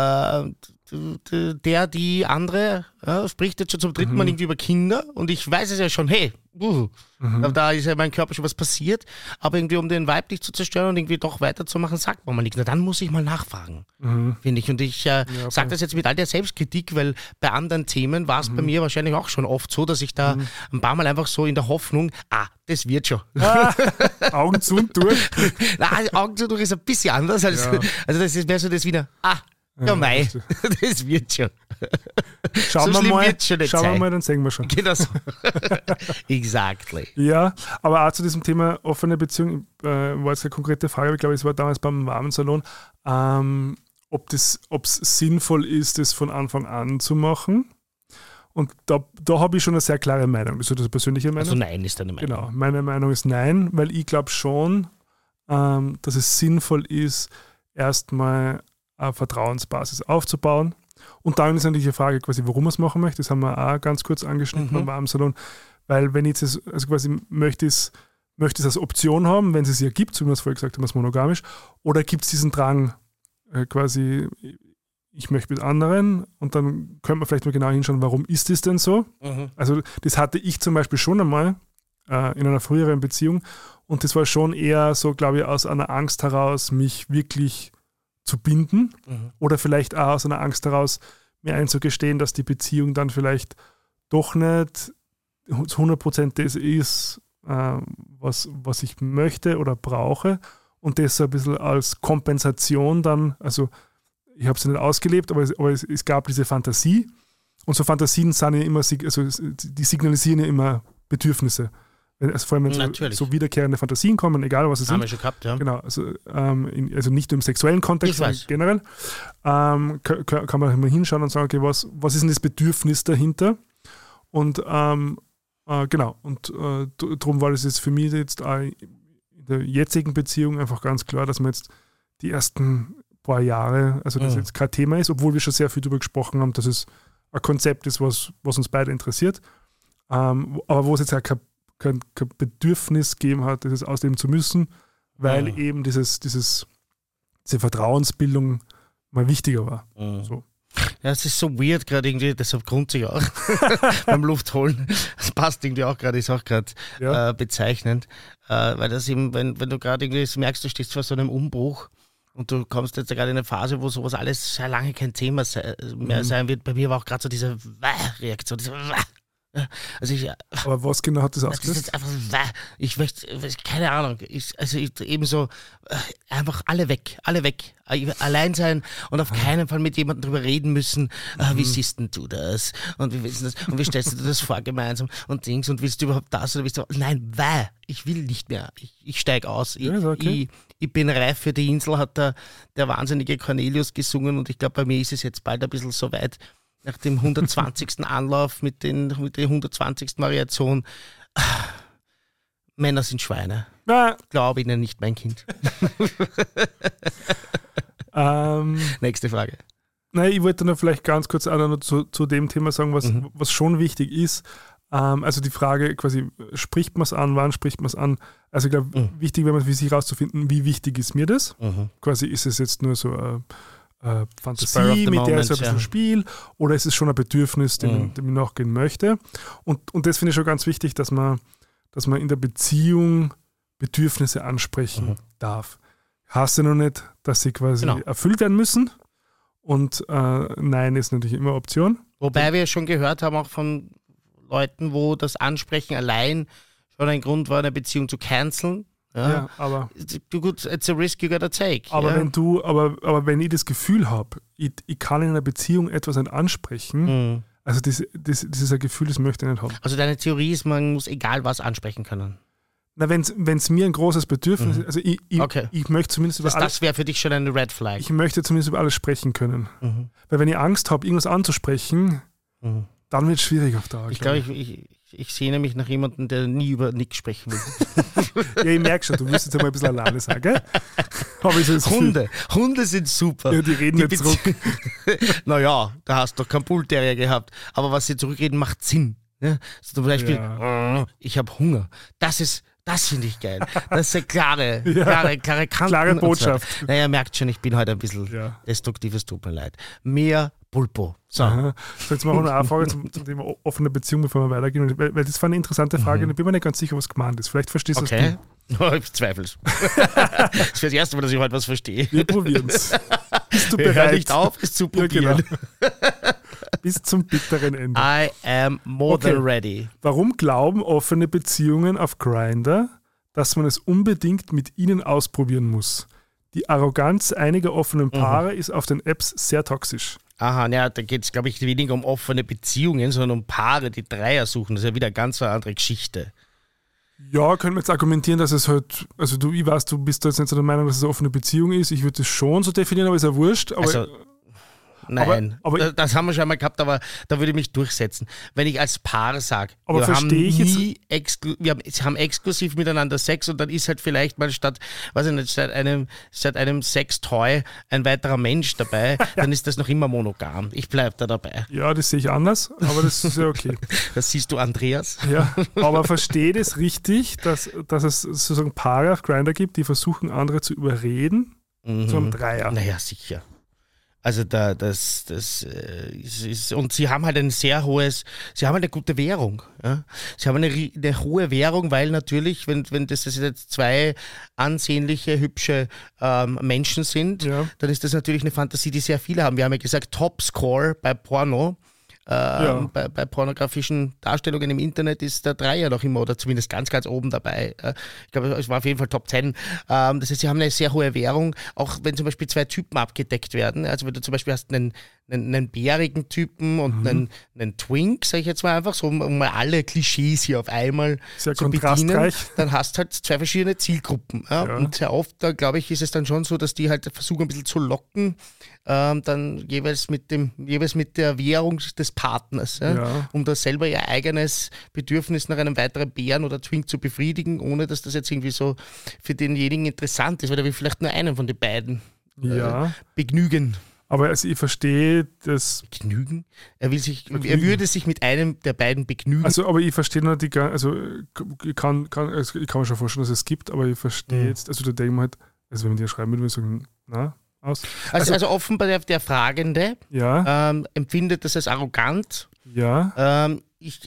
Speaker 1: die andere spricht jetzt schon zum dritten Mal irgendwie über Kinder und ich weiß es ja schon, hey, da ist ja mein Körper schon was passiert, aber irgendwie um den Vibe nicht zu zerstören und irgendwie doch weiterzumachen, sagt man mal nichts. Na, dann muss ich mal nachfragen, finde ich. Und ich sage das jetzt mit all der Selbstkritik, weil bei anderen Themen war es bei mir wahrscheinlich auch schon oft so, dass ich da ein paar Mal einfach so in der Hoffnung, das wird schon.
Speaker 2: Augen zu und durch.
Speaker 1: Nein, Augen zu und durch ist ein bisschen anders. Also das ist mehr so das wieder, ja, mei, das wird schon.
Speaker 2: Schauen wir mal, dann sehen wir schon.
Speaker 1: Genau so. Exactly.
Speaker 2: Ja, aber auch zu diesem Thema offene Beziehung war jetzt eine konkrete Frage, ich glaube, es war damals beim Warmensalon, ob es sinnvoll ist, das von Anfang an zu machen. Und da habe ich schon eine sehr klare Meinung. Das ist eine persönliche Meinung.
Speaker 1: Also nein ist deine Meinung?
Speaker 2: Genau, meine Meinung ist nein, weil ich glaube schon, dass es sinnvoll ist, erstmal eine Vertrauensbasis aufzubauen. Und dann ist natürlich die Frage, quasi, warum man es machen möchte. Das haben wir auch ganz kurz angeschnitten beim Warmsalon. Weil wenn ich jetzt quasi möchte es als Option haben, wenn es es ja gibt, so wie wir es vorher gesagt haben, als monogamisch, oder gibt es diesen Drang, quasi, ich möchte mit anderen und dann könnte man vielleicht mal genau hinschauen, warum ist das denn so? Also das hatte ich zum Beispiel schon einmal in einer früheren Beziehung und das war schon eher so, glaube ich, aus einer Angst heraus, mich wirklich zu binden oder vielleicht auch aus einer Angst heraus, mir einzugestehen, dass die Beziehung dann vielleicht doch nicht 100% das ist, was ich möchte oder brauche und das so ein bisschen als Kompensation dann, also ich habe es nicht ausgelebt, aber es gab diese Fantasie Und so Fantasien sind ja immer, also die signalisieren ja immer Bedürfnisse. Also vor allem, wenn so wiederkehrende Fantasien kommen, egal was es sind.
Speaker 1: Haben wir schon gehabt, ja.
Speaker 2: Genau, also nicht nur im sexuellen Kontext, sondern generell, kann man immer hinschauen und sagen, okay, was ist denn das Bedürfnis dahinter? Und genau, und darum war das jetzt für mich jetzt auch in der jetzigen Beziehung einfach ganz klar, dass man jetzt die ersten paar Jahre, also das jetzt kein Thema ist, obwohl wir schon sehr viel darüber gesprochen haben, dass es ein Konzept ist, was uns beide interessiert, aber wo es jetzt auch kein Bedürfnis gegeben hat, das ausleben zu müssen, weil eben diese Vertrauensbildung mal wichtiger war. So.
Speaker 1: Ja, es ist so weird gerade irgendwie, deshalb grunzt sich auch beim Luftholen. Das passt irgendwie auch gerade, ist auch gerade bezeichnend, weil das eben, wenn du gerade irgendwie merkst, du stehst vor so einem Umbruch und du kommst jetzt gerade in eine Phase, wo sowas alles sehr lange kein Thema mehr sein wird. Bei mir war auch gerade so diese Reaktion, also
Speaker 2: aber was genau hat das ausgelöst?
Speaker 1: Das ist einfach, ich möchte, keine Ahnung, eben so, einfach alle weg, allein sein und auf keinen Fall mit jemandem drüber reden müssen, wie siehst denn du das und wie willst du das und wie stellst du dir das vor gemeinsam und Dings und willst du überhaupt das oder willst du, nein, ich will nicht mehr, ich steige aus, ich bin reif für die Insel, hat der wahnsinnige Cornelius gesungen und ich glaube, bei mir ist es jetzt bald ein bisschen so weit, nach dem 120. Anlauf mit der 120. Variation. Männer sind Schweine. Glaube ihnen nicht, mein Kind. Nächste Frage.
Speaker 2: Nein, ich wollte noch vielleicht ganz kurz auch noch zu dem Thema sagen, was schon wichtig ist. Also die Frage quasi, spricht man es an, wann spricht man es an? Also ich glaube, wichtig wäre für sich herauszufinden, wie wichtig ist mir das? Quasi ist es jetzt nur so Fantasie, mit der ist ein bisschen Spiel, oder ist es schon ein Bedürfnis, dem ich nachgehen möchte? Und das finde ich schon ganz wichtig, dass man in der Beziehung Bedürfnisse ansprechen darf. Heißt ja noch nicht, dass sie quasi erfüllt werden müssen, und Nein ist natürlich immer Option.
Speaker 1: Wobei wir schon gehört haben, auch von Leuten, wo das Ansprechen allein schon ein Grund war, eine Beziehung zu canceln. Ja, aber it's a risk you gotta take.
Speaker 2: Aber wenn ich das Gefühl habe, ich kann in einer Beziehung etwas nicht ansprechen, also das ist ein Gefühl, das möchte ich nicht haben.
Speaker 1: Also deine Theorie ist, man muss egal was ansprechen können.
Speaker 2: Na, wenn es mir ein großes Bedürfnis ist, also ich möchte zumindest über alles...
Speaker 1: Das wäre für dich schon eine Red Flag.
Speaker 2: Ich möchte zumindest über alles sprechen können. Weil wenn ich Angst habe, irgendwas anzusprechen, dann wird es schwierig auf Dauer.
Speaker 1: Ich glaube, ich sehne mich nach jemandem, der nie über nichts sprechen will.
Speaker 2: Ja, ich merke schon, du wirst jetzt einmal ein bisschen alleine sein, gell?
Speaker 1: Hunde sind super.
Speaker 2: Ja, die reden nicht zurück.
Speaker 1: Naja, da hast du doch keinen Bullterrier gehabt. Aber was sie zurückreden, macht Sinn. Ja? Also zum Beispiel, ich habe Hunger. Das finde ich geil. Das ist eine klare Kanten.
Speaker 2: Klare Botschaft.
Speaker 1: So. Naja, merkt schon, ich bin heute ein bisschen destruktives, tut mir leid. Mehr Pulpo. So.
Speaker 2: Jetzt machen wir noch eine Frage zum Thema offene Beziehung, bevor wir weitergehen. Weil das war eine interessante Frage und ich bin mir nicht ganz sicher, was gemeint ist. Vielleicht verstehst du es du.
Speaker 1: Ich bezweifle es. Das ist das erste Mal, dass ich heute was verstehe.
Speaker 2: Wir probieren es. Bist du bereit?
Speaker 1: Hör nicht auf, es zu probieren.
Speaker 2: Ja, genau. Bis zum bitteren Ende.
Speaker 1: I am more than ready.
Speaker 2: Warum glauben offene Beziehungen auf Grindr, dass man es unbedingt mit ihnen ausprobieren muss? Die Arroganz einiger offenen Paare ist auf den Apps sehr toxisch.
Speaker 1: Aha, ja, da geht es, glaube ich, weniger um offene Beziehungen, sondern um Paare, die Dreier suchen. Das ist ja wieder eine ganz andere Geschichte.
Speaker 2: Ja, können wir jetzt argumentieren, dass es halt, also ich weiß, du bist da jetzt nicht so der Meinung, dass es eine offene Beziehung ist. Ich würde es schon so definieren, aber ist ja wurscht. Aber
Speaker 1: nein, aber das haben wir schon einmal gehabt, aber da würde ich mich durchsetzen. Wenn ich als Paar sage,
Speaker 2: wir
Speaker 1: haben exklusiv miteinander Sex und dann ist halt vielleicht mal statt einem Sextoy ein weiterer Mensch dabei, dann ist das noch immer monogam. Ich bleibe da dabei.
Speaker 2: Ja, das sehe ich anders, aber das ist ja okay.
Speaker 1: Das siehst du, Andreas.
Speaker 2: Ja, aber versteht es richtig, dass es sozusagen Paare auf Grindr gibt, die versuchen, andere zu überreden zu einem Dreier?
Speaker 1: Naja, sicher. Also das ist, und sie haben halt sie haben halt eine gute Währung. Ja? Sie haben eine hohe Währung, weil natürlich, wenn das jetzt zwei ansehnliche, hübsche Menschen sind, dann ist das natürlich eine Fantasie, die sehr viele haben. Wir haben ja gesagt, Topscore bei Porno bei pornografischen Darstellungen im Internet ist der Dreier noch immer oder zumindest ganz, ganz oben dabei. Ich glaube, es war auf jeden Fall Top 10. Das heißt, sie haben eine sehr hohe Währung, auch wenn zum Beispiel zwei Typen abgedeckt werden. Also wenn du zum Beispiel hast einen bärigen Typen und einen Twink, sage ich jetzt mal einfach, so um mal alle Klischees hier auf einmal
Speaker 2: sehr
Speaker 1: zu bedienen,
Speaker 2: kontrastreich.
Speaker 1: dann hast du halt zwei verschiedene Zielgruppen. Ja?
Speaker 2: Ja.
Speaker 1: Und sehr oft, da glaube ich, ist es dann schon so, dass die halt versuchen ein bisschen zu locken, dann jeweils mit der Währung des Partners,
Speaker 2: Ja.
Speaker 1: um da selber ihr eigenes Bedürfnis nach einem weiteren Bären oder Twink zu befriedigen, ohne dass das jetzt irgendwie so für denjenigen interessant ist, weil er will vielleicht nur einen von den beiden
Speaker 2: Ja.
Speaker 1: begnügen.
Speaker 2: Aber also ich verstehe das.
Speaker 1: Begnügen? Er würde sich mit einem der beiden begnügen.
Speaker 2: Also, aber ich verstehe noch ich kann mir schon vorstellen, dass es gibt, aber ich verstehe jetzt, also da denke ich mir halt, also wenn man dir schreiben würde, würde ich sagen, na, aus.
Speaker 1: Also offenbar der Fragende
Speaker 2: Ja,
Speaker 1: empfindet das als arrogant.
Speaker 2: ja.
Speaker 1: Ich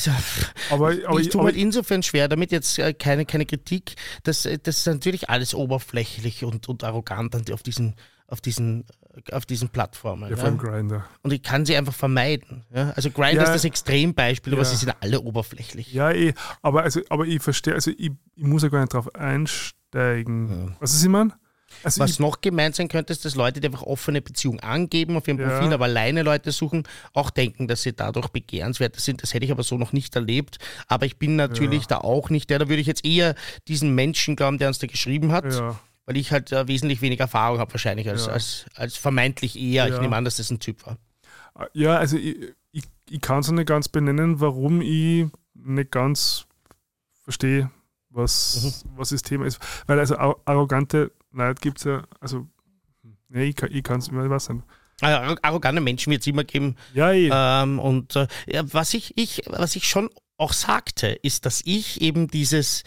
Speaker 2: Aber
Speaker 1: tue mir insofern schwer damit, jetzt keine Kritik, das ist natürlich alles oberflächlich und arrogant auf diesen Plattformen.
Speaker 2: ja, vor allem Grindr.
Speaker 1: Und ich kann sie einfach vermeiden. Ja? Also Grindr ist das Extrembeispiel, aber sie sind alle oberflächlich.
Speaker 2: Ja, aber ich verstehe, also ich muss ja gar nicht drauf einsteigen.
Speaker 1: Ja.
Speaker 2: Was ist ich meine? Also
Speaker 1: Was noch gemeint sein könnte, ist, dass Leute, die einfach offene Beziehungen angeben auf ihrem
Speaker 2: Ja.
Speaker 1: Profil, aber alleine Leute suchen, auch denken, dass sie dadurch begehrenswert sind. Das hätte ich aber so noch nicht erlebt. Aber ich bin natürlich da auch nicht der. Da würde ich jetzt eher diesen Menschen glauben, der uns da geschrieben hat.
Speaker 2: Ja.
Speaker 1: Weil ich halt wesentlich weniger Erfahrung habe wahrscheinlich als vermeintlich eher.
Speaker 2: Ja.
Speaker 1: Ich nehme an, dass das ein Typ war.
Speaker 2: Ja, also ich kann es nicht ganz benennen, warum ich nicht ganz verstehe, was das Thema ist. Weil also arrogante Leute gibt es ja, also nee, ich kann es immer was sagen.
Speaker 1: Arrogante Menschen wird es immer geben.
Speaker 2: Ja,
Speaker 1: Was ich schon auch sagte, ist, dass ich eben dieses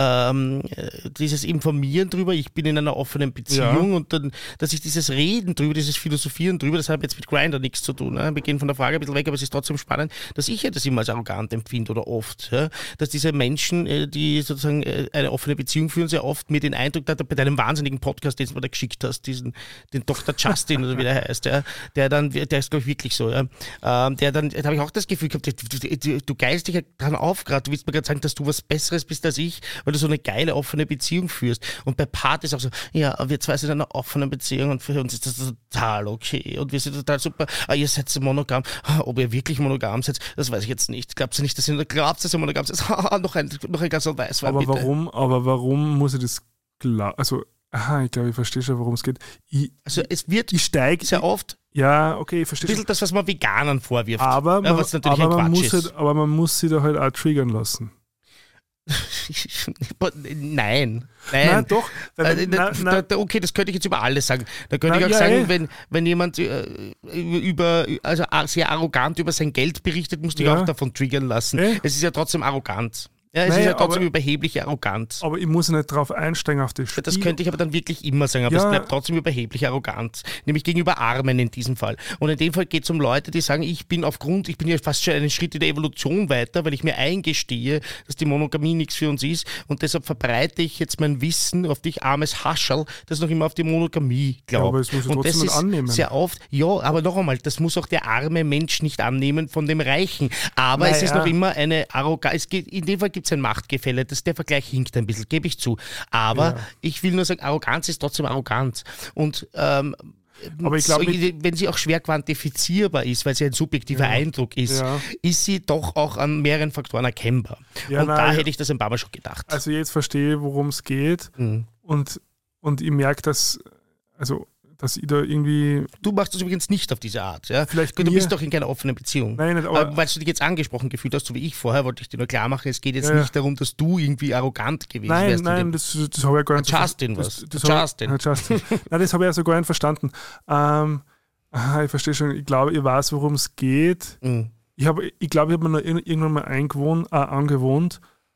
Speaker 1: Informieren drüber, ich bin in einer offenen Beziehung und dann, dass ich dieses Reden drüber, dieses Philosophieren drüber, das hat jetzt mit Grindr nichts zu tun. Ne? Wir gehen von der Frage ein bisschen weg, aber es ist trotzdem spannend, dass ich ja das immer als arrogant empfinde oder oft. Ja? Dass diese Menschen, die sozusagen eine offene Beziehung führen, sehr oft mir den Eindruck hat, bei deinem wahnsinnigen Podcast, den du mir da geschickt hast, den Dr. Justin oder wie der heißt, der ist glaube ich wirklich so, da habe ich auch das Gefühl gehabt, du geilst dich ja dran auf gerade, du willst mir gerade sagen, dass du was Besseres bist als ich, weil du so eine geile offene Beziehung führst. Und bei Part ist auch so, ja, wir zwei sind in einer offenen Beziehung und für uns ist das total okay und wir sind total super. Ihr seid so monogam. Ob ihr wirklich monogam seid, das weiß ich jetzt nicht. Glaubst du nicht, dass ihr monogam seid? noch ein Glas Weißwein,
Speaker 2: aber
Speaker 1: bitte.
Speaker 2: warum muss ich das klar, also ich glaube, ich verstehe schon, worum es geht.
Speaker 1: Ich
Speaker 2: steige
Speaker 1: sehr oft
Speaker 2: ja, okay, ich
Speaker 1: ein
Speaker 2: verstehe
Speaker 1: bisschen das, was man Veganern vorwirft.
Speaker 2: aber
Speaker 1: was natürlich ein Quatsch ist.
Speaker 2: aber man muss sie da halt auch triggern lassen.
Speaker 1: Nein.
Speaker 2: Doch.
Speaker 1: Okay, das könnte ich jetzt über alles sagen. Da könnte ich auch sagen, wenn jemand sehr arrogant über sein Geld berichtet, musst du dich auch davon triggern lassen. Es ist ja trotzdem arrogant. Ja, es ist ja trotzdem überhebliche Arroganz.
Speaker 2: Aber ich muss nicht drauf einsteigen auf das Spiel.
Speaker 1: Das könnte ich aber dann wirklich immer sagen, aber es bleibt trotzdem überhebliche Arroganz. Nämlich gegenüber Armen in diesem Fall. Und in dem Fall geht es um Leute, die sagen, ich bin ja fast schon einen Schritt in der Evolution weiter, weil ich mir eingestehe, dass die Monogamie nichts für uns ist und deshalb verbreite ich jetzt mein Wissen auf dich, armes Hascherl, das noch immer auf die Monogamie glaubt.
Speaker 2: Ja, aber es muss ich
Speaker 1: und
Speaker 2: trotzdem
Speaker 1: das ist
Speaker 2: annehmen.
Speaker 1: Sehr oft, ja, aber noch einmal, das muss auch der arme Mensch nicht annehmen von dem Reichen. Aber es ist noch immer eine Arroganz. In dem Fall gibt es ein Machtgefälle. Der Vergleich hinkt ein bisschen, gebe ich zu. Aber ich will nur sagen, Arroganz ist trotzdem Arroganz. Und aber ich glaube, wenn sie auch schwer quantifizierbar ist, weil sie ein subjektiver Eindruck ist, ist sie doch auch an mehreren Faktoren erkennbar. Ja, da hätte ich das ein paar Mal schon gedacht.
Speaker 2: Also jetzt verstehe ich, worum es geht. Und ich merke, dass ich da irgendwie...
Speaker 1: Du machst das übrigens nicht auf diese Art. Ja?
Speaker 2: Vielleicht
Speaker 1: du bist doch in keiner offenen Beziehung.
Speaker 2: Nein, nicht, aber
Speaker 1: weil du dich jetzt angesprochen gefühlt hast, so wie ich vorher, wollte ich dir nur klar machen, es geht jetzt nicht darum, dass du irgendwie arrogant gewesen wärst.
Speaker 2: Nein, das habe ich ja gar nicht
Speaker 1: verstanden.
Speaker 2: Justin. Nein, das habe ich also gar nicht verstanden. Ich verstehe schon, ich glaube, ich weiß, worum es geht. Ich glaube, ich habe mir noch irgendwann mal angewohnt,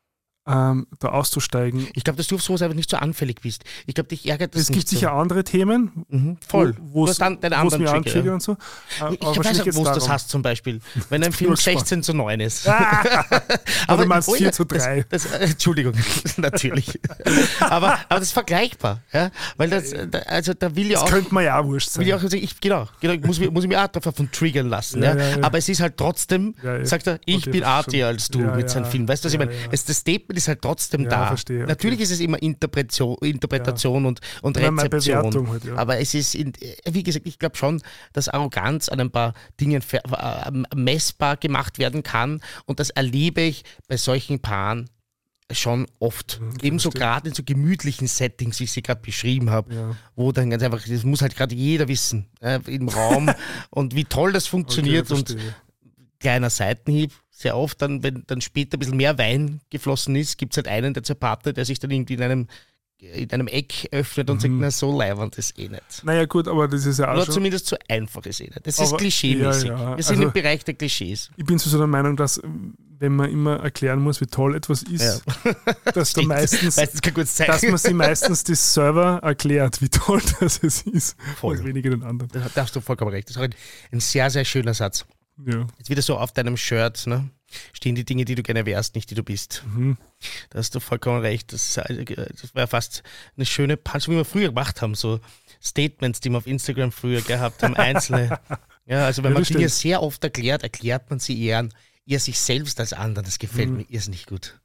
Speaker 2: da auszusteigen.
Speaker 1: Ich glaube, dass du auf sowas einfach nicht so anfällig bist. Ich glaube, dich ärgert das
Speaker 2: Es
Speaker 1: nicht
Speaker 2: gibt sicher andere Themen,
Speaker 1: voll.
Speaker 2: wo es
Speaker 1: deine
Speaker 2: mir
Speaker 1: anderen Trigger,
Speaker 2: antriggert und so.
Speaker 1: Ich
Speaker 2: Aber
Speaker 1: weiß
Speaker 2: wahrscheinlich
Speaker 1: auch,
Speaker 2: geht's
Speaker 1: wo du das
Speaker 2: darum.
Speaker 1: hast zum Beispiel. Wenn ein Film 16:9 ist.
Speaker 2: Aber du meinst 4:3.
Speaker 1: Entschuldigung, natürlich. aber das ist vergleichbar. Ja? Weil da will ja
Speaker 2: Das
Speaker 1: auch...
Speaker 2: könnte man ja auch wurscht sein.
Speaker 1: Will ich auch sagen, ich muss mich auch davon triggern lassen. Ja. Aber es ist halt trotzdem, sagt er, ich bin artiger als du mit seinem Film. Weißt du, was ich meine? Das Statement ist halt trotzdem da.
Speaker 2: Verstehe,
Speaker 1: natürlich ist es immer Interpretation und Rezeption.
Speaker 2: Halt,
Speaker 1: aber es ist, wie gesagt, ich glaube schon, dass Arroganz an ein paar Dingen messbar gemacht werden kann. Und das erlebe ich bei solchen Paaren schon oft. Ebenso gerade in so gemütlichen Settings, wie ich sie gerade beschrieben habe, wo dann ganz einfach, das muss halt gerade jeder wissen, im Raum und wie toll das funktioniert. Und kleiner Seitenhieb, sehr oft dann, wenn dann später ein bisschen mehr Wein geflossen ist, gibt es halt einen der zwei Partner, der sich dann irgendwie in einem Eck öffnet und sagt, na, so leiwand ist eh nicht.
Speaker 2: Naja gut, aber das ist ja auch
Speaker 1: oder
Speaker 2: schon...
Speaker 1: zumindest so einfach ist eh nicht. Das ist klischeemäßig. Wir sind im Bereich der Klischees.
Speaker 2: Ich bin so der Meinung, dass wenn man immer erklären muss, wie toll etwas ist, dass meistens man sie meistens die Server erklärt, wie toll das ist,
Speaker 1: voll.
Speaker 2: Und weniger den anderen.
Speaker 1: Da hast du vollkommen recht. Das ist auch ein sehr, sehr schöner Satz.
Speaker 2: Ja.
Speaker 1: Jetzt wieder so auf deinem Shirt, ne? Stehen die Dinge, die du gerne wärst, nicht die du bist. Da hast du vollkommen recht. Das war fast eine schöne Punch, wie wir früher gemacht haben, so Statements, die wir auf Instagram früher gehabt haben, einzelne. Ja, also wenn man Dinge sehr oft erklärt man sie eher sich selbst als anderen. Das gefällt mir irrsinnig gut.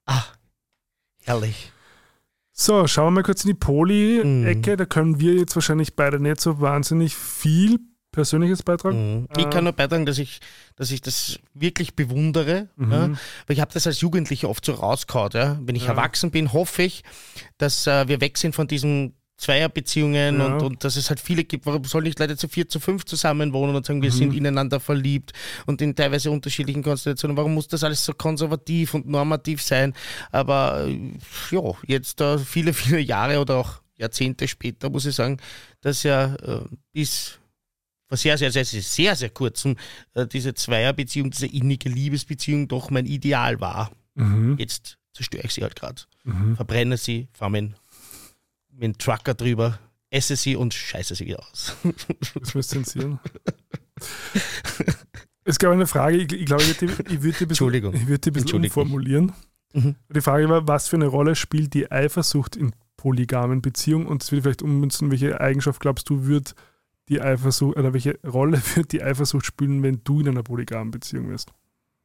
Speaker 1: Herrlich.
Speaker 2: So, schauen wir mal kurz in die Poli-Ecke. Da können wir jetzt wahrscheinlich beide nicht so wahnsinnig viel Persönliches beitragen.
Speaker 1: Ich kann nur beitragen, dass ich das wirklich bewundere. Weil ich habe das als Jugendlicher oft so rausgehauen. Ja? Wenn ich erwachsen bin, hoffe ich, dass wir weg sind von diesen Zweierbeziehungen und dass es halt viele gibt. Warum sollen nicht Leute zu 4, zu 5 zusammen wohnen und sagen, wir sind ineinander verliebt und in teilweise unterschiedlichen Konstellationen? Warum muss das alles so konservativ und normativ sein? Aber jetzt viele, viele Jahre oder auch Jahrzehnte später muss ich sagen, dass bis vor sehr, sehr, sehr, sehr, sehr, sehr kurzem diese Zweierbeziehung, diese innige Liebesbeziehung doch mein Ideal war. Jetzt zerstöre ich sie halt gerade. Verbrenne sie, fahre mit dem Trucker drüber, esse sie und scheiße sie wieder aus.
Speaker 2: Das müsst ihr zensieren. Es gab eine Frage, ich glaube, ich würde die ein bisschen umformulieren. Die Frage war, was für eine Rolle spielt die Eifersucht in polygamen Beziehungen? Und das würde vielleicht ummünzen, welche Eigenschaft glaubst du, wird die Eifersucht, oder welche Rolle wird die Eifersucht spielen, wenn du in einer polygamen Beziehung bist?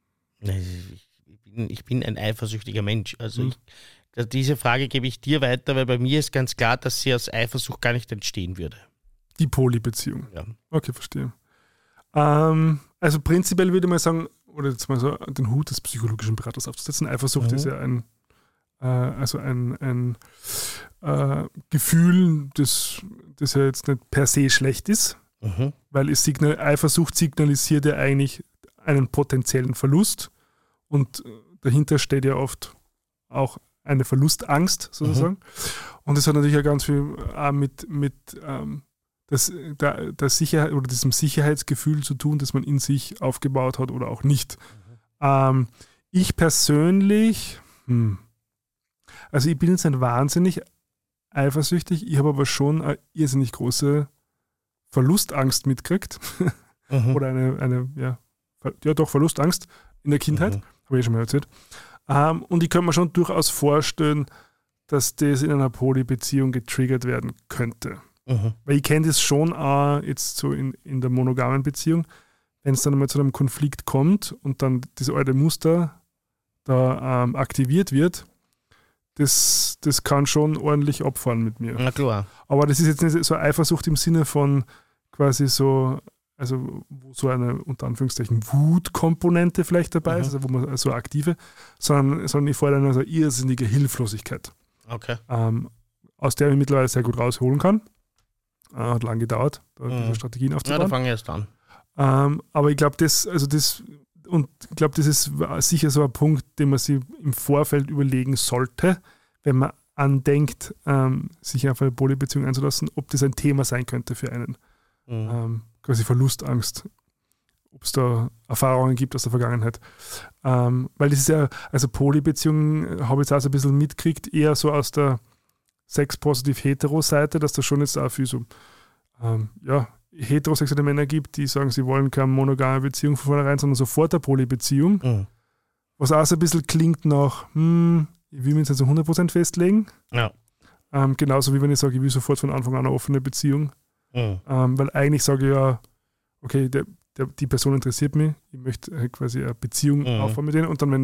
Speaker 1: Ich bin ein eifersüchtiger Mensch. Also diese Frage gebe ich dir weiter, weil bei mir ist ganz klar, dass sie aus Eifersucht gar nicht entstehen würde.
Speaker 2: Die Polybeziehung?
Speaker 1: Ja.
Speaker 2: Okay, verstehe. Also prinzipiell würde ich mal sagen, oder jetzt mal so den Hut des psychologischen Beraters aufzusetzen, Eifersucht ist ja ein Gefühl, das ja jetzt nicht per se schlecht ist, weil Eifersucht signalisiert ja eigentlich einen potenziellen Verlust und dahinter steht ja oft auch eine Verlustangst sozusagen. Und das hat natürlich ja ganz viel mit der Sicherheit oder diesem Sicherheitsgefühl zu tun, das man in sich aufgebaut hat oder auch nicht. Ich persönlich, also ich bin jetzt nicht wahnsinnig eifersüchtig, ich habe aber schon eine irrsinnig große Verlustangst mitgekriegt. Oder eine Verlustangst in der Kindheit, habe ich schon mal erzählt. Und ich könnte mir schon durchaus vorstellen, dass das in einer Polybeziehung getriggert werden könnte. Weil ich kenne das schon auch jetzt so in der monogamen Beziehung, wenn es dann einmal zu einem Konflikt kommt und dann das alte Muster da aktiviert wird, das kann schon ordentlich abfahren mit mir.
Speaker 1: Na klar.
Speaker 2: Aber das ist jetzt nicht so Eifersucht im Sinne von quasi so, also wo so eine unter Anführungszeichen Wutkomponente vielleicht dabei ist, also wo man so aktive, sondern ich fordere eine so irrsinnige Hilflosigkeit.
Speaker 1: Okay.
Speaker 2: Aus der ich mittlerweile sehr gut rausholen kann. Hat lange gedauert, diese Strategien aufzubauen.
Speaker 1: Ja, da fange ich erst an.
Speaker 2: Aber ich glaube, das ist sicher so ein Punkt, den man sich im Vorfeld überlegen sollte, wenn man andenkt, sich auf eine Polybeziehung einzulassen, ob das ein Thema sein könnte für einen. Quasi Verlustangst. es da Erfahrungen gibt aus der Vergangenheit. Weil das ist ja, also Polybeziehungen habe ich jetzt auch so ein bisschen mitgekriegt, eher so aus der Sex-Positiv-Hetero-Seite, dass da schon jetzt auch viel so heterosexuelle Männer gibt, die sagen, sie wollen keine monogame Beziehung von vornherein, sondern sofort eine Polybeziehung. Mhm. Was auch so ein bisschen klingt nach, ich will mich jetzt nicht so 100% festlegen.
Speaker 1: Ja.
Speaker 2: Genauso wie wenn ich sage, ich will sofort von Anfang an eine offene Beziehung. Mhm. Weil eigentlich sage ich ja, okay, die Person interessiert mich, ich möchte quasi eine Beziehung aufbauen mit denen und dann, wenn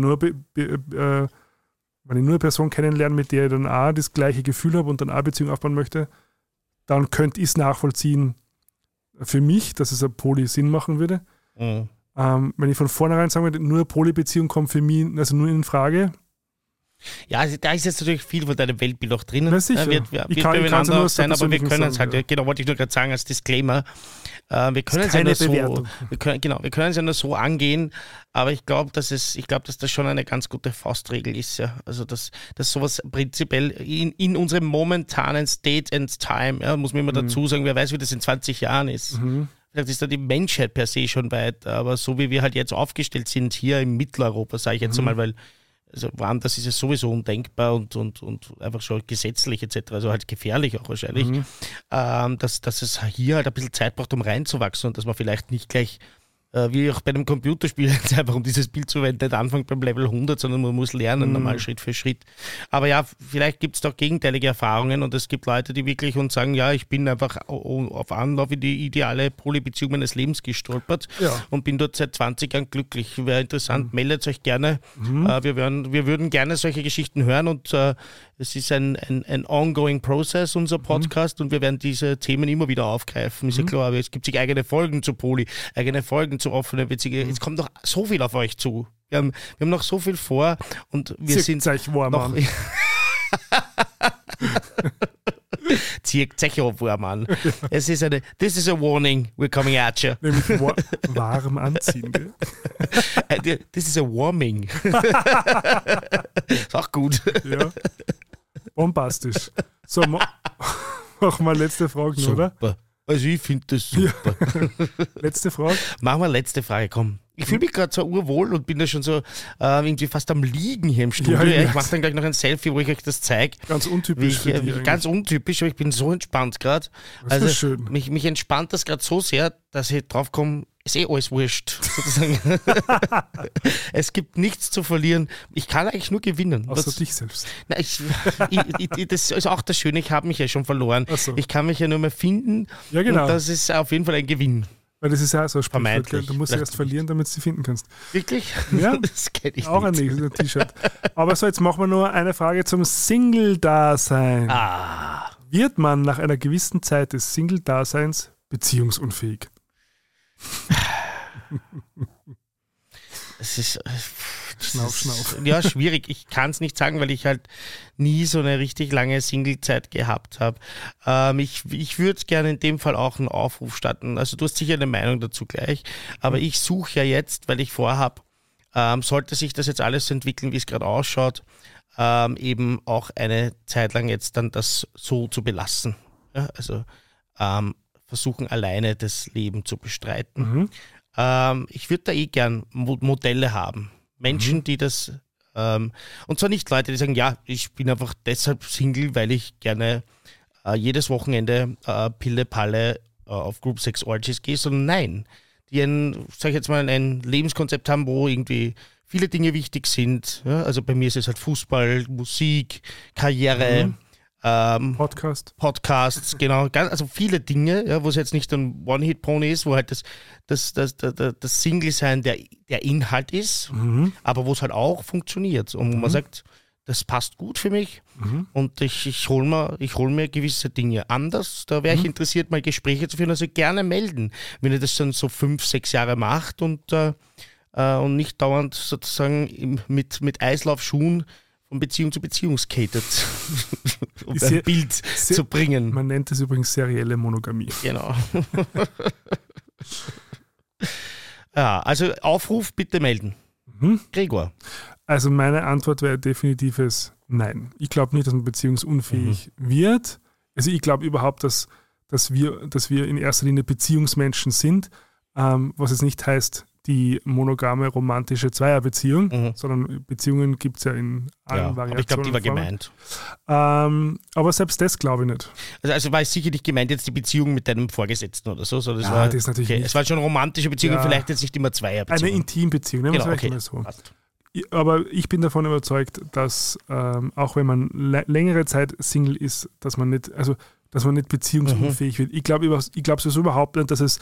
Speaker 2: ich nur eine Person kennenlerne, mit der ich dann auch das gleiche Gefühl habe und dann auch eine Beziehung aufbauen möchte, dann könnte ich es nachvollziehen für mich, dass es eine Poly Sinn machen würde. Mhm. Wenn ich von vornherein sagen würde, nur eine Poly-Beziehung kommt für mich also nur in Frage.
Speaker 1: Ja, also da ist jetzt natürlich viel von deinem Weltbild auch drin.
Speaker 2: Na sicher.
Speaker 1: Wird beieinander sein, aber wir können es halt, genau, wollte ich nur gerade sagen als Disclaimer, wir können es ja nur so, wir können es ja nur so angehen, aber ich glaube, dass das schon eine ganz gute Faustregel ist, ja. Also dass sowas prinzipiell in unserem momentanen State and Time, ja, muss man immer dazu sagen, wer weiß, wie das in 20 Jahren ist. Mhm. Vielleicht ist da die Menschheit per se schon weit, aber so wie wir halt jetzt aufgestellt sind, hier in Mitteleuropa, sage ich jetzt mal, weil also woanders ist es sowieso undenkbar und einfach schon gesetzlich etc., also halt gefährlich auch wahrscheinlich, dass es hier halt ein bisschen Zeit braucht, um reinzuwachsen und dass man vielleicht nicht gleich, wie auch bei einem Computerspiel, jetzt einfach um dieses Bild zu wenden, nicht anfangen beim Level 100, sondern man muss lernen, normal Schritt für Schritt. Aber ja, vielleicht gibt es doch gegenteilige Erfahrungen und es gibt Leute, die wirklich uns sagen, ja, ich bin einfach auf Anlauf in die ideale Polybeziehung meines Lebens gestolpert und bin dort seit 20 Jahren glücklich. Wäre interessant, meldet euch gerne. Wir würden gerne solche Geschichten hören und es ist ein ongoing process, unser Podcast, und wir werden diese Themen immer wieder aufgreifen. Ist ja klar, aber es gibt sich eigene Folgen zu Poly, eigene Folgen zu offenen Beziehungen. Es kommt noch so viel auf euch zu. Wir haben noch so viel vor und wir sind noch... Zieht euch warm an. This is a warning, we're coming at you.
Speaker 2: Nämlich warm anziehen, gell?
Speaker 1: This is a warming. Ist auch gut.
Speaker 2: Ja. Bombastisch. So, machen wir letzte Frage,
Speaker 1: super.
Speaker 2: Oder?
Speaker 1: Also ich finde das super.
Speaker 2: Ja. Letzte Frage?
Speaker 1: Machen wir letzte Frage, komm. Ich fühle mich gerade so urwohl und bin da schon so irgendwie fast am Liegen hier im Studio. Ja, ich mache dann gleich noch ein Selfie, wo ich euch das zeige.
Speaker 2: Ganz untypisch.
Speaker 1: Ganz untypisch, aber ich bin so entspannt gerade. Also schön. Mich entspannt das gerade so sehr, dass ich drauf komme, ist alles wurscht, sozusagen. Es gibt nichts zu verlieren. Ich kann eigentlich nur gewinnen.
Speaker 2: Außer dich selbst.
Speaker 1: Na, das ist auch das Schöne, ich habe mich ja schon verloren. So. Ich kann mich ja nur mehr finden.
Speaker 2: Ja, genau.
Speaker 1: Und das ist auf jeden Fall ein Gewinn.
Speaker 2: Weil das ist ja so ein Sprichwort, du musst erst verlieren, damit du sie finden kannst.
Speaker 1: Wirklich?
Speaker 2: Ja,
Speaker 1: das kenne ich
Speaker 2: auch
Speaker 1: nicht.
Speaker 2: Ein T-Shirt. Aber so, jetzt machen wir nur eine Frage zum Single-Dasein. Wird man nach einer gewissen Zeit des Single-Daseins beziehungsunfähig?
Speaker 1: Es ist...
Speaker 2: Schnauf.
Speaker 1: Ja, schwierig. Ich kann es nicht sagen, weil ich halt nie so eine richtig lange Single-Zeit gehabt habe. Ich würde gerne in dem Fall auch einen Aufruf starten. Also du hast sicher eine Meinung dazu gleich, aber ich suche ja jetzt, weil ich vorhabe, sollte sich das jetzt alles so entwickeln, wie es gerade ausschaut, eben auch eine Zeit lang jetzt dann das so zu belassen. Ja, also versuchen alleine das Leben zu bestreiten. Ich würde da gern Modelle haben. Menschen, die das, und zwar nicht Leute, die sagen, ja, ich bin einfach deshalb Single, weil ich gerne jedes Wochenende Pille-Palle auf Group Sex Orgies gehe, sondern nein, die ein Lebenskonzept haben, wo irgendwie viele Dinge wichtig sind. Ja? Also bei mir ist es halt Fußball, Musik, Karriere, Podcasts, genau, also viele Dinge, ja, wo es jetzt nicht ein One-Hit-Pony ist, wo halt das Single-Sein der Inhalt ist, aber wo es halt auch funktioniert und wo man sagt, das passt gut für mich und ich hol mir gewisse Dinge anders. Da wäre ich interessiert, mal Gespräche zu führen, also gerne melden, wenn ihr das dann so 5-6 Jahre macht und nicht dauernd sozusagen mit Eislaufschuhen von Beziehung zu Beziehung skatet, um ein Bild zu bringen.
Speaker 2: Man nennt es übrigens serielle Monogamie.
Speaker 1: Genau. Ja, also Aufruf, bitte melden. Gregor.
Speaker 2: Also meine Antwort wäre definitives Nein. Ich glaube nicht, dass man beziehungsunfähig wird. Also ich glaube überhaupt, dass wir in erster Linie Beziehungsmenschen sind. was jetzt nicht heißt, die monogame romantische Zweierbeziehung, sondern Beziehungen gibt es ja in allen Variationen.
Speaker 1: Aber ich glaube, die war gemeint.
Speaker 2: Aber selbst das glaube ich nicht.
Speaker 1: Also war es sicher nicht gemeint, jetzt die Beziehung mit deinem Vorgesetzten oder so. Das
Speaker 2: ist natürlich nicht.
Speaker 1: Es war schon romantische Beziehungen, vielleicht jetzt nicht immer Zweierbeziehungen.
Speaker 2: Eine Intimbeziehung, nehmen wir es mal so.
Speaker 1: Passt.
Speaker 2: Aber ich bin davon überzeugt, dass auch wenn man längere Zeit Single ist, dass man nicht beziehungsunfähig wird. Ich glaube sowieso überhaupt nicht, dass es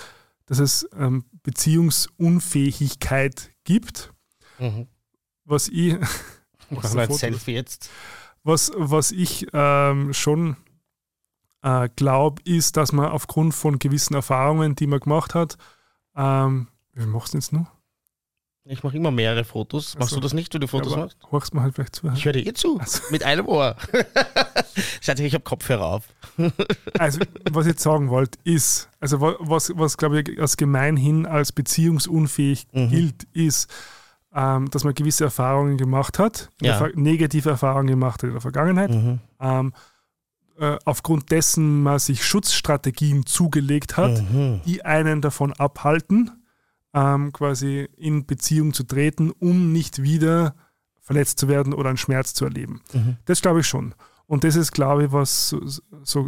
Speaker 2: Beziehungsunfähigkeit gibt. Was ich
Speaker 1: machen wir ein Selfie jetzt.
Speaker 2: Was ich schon glaube, ist, dass man aufgrund von gewissen Erfahrungen, die man gemacht hat, wie machst du jetzt noch?
Speaker 1: Ich mache immer mehrere Fotos. Machst du das nicht, wenn du Fotos machst?
Speaker 2: Hörst du mir halt vielleicht zu?
Speaker 1: Ich höre dir zu. Mit einem Ohr. Schaut, ich habe Kopfhörer auf.
Speaker 2: Also, was ich jetzt sagen wollte, ist, also was glaube ich als gemeinhin als beziehungsunfähig gilt, ist, dass man gewisse Erfahrungen gemacht hat, negative Erfahrungen gemacht hat in der Vergangenheit, aufgrund dessen man sich Schutzstrategien zugelegt hat, die einen davon abhalten, quasi in Beziehung zu treten, um nicht wieder verletzt zu werden oder einen Schmerz zu erleben. Das glaube ich schon. Und das ist, glaube ich, was so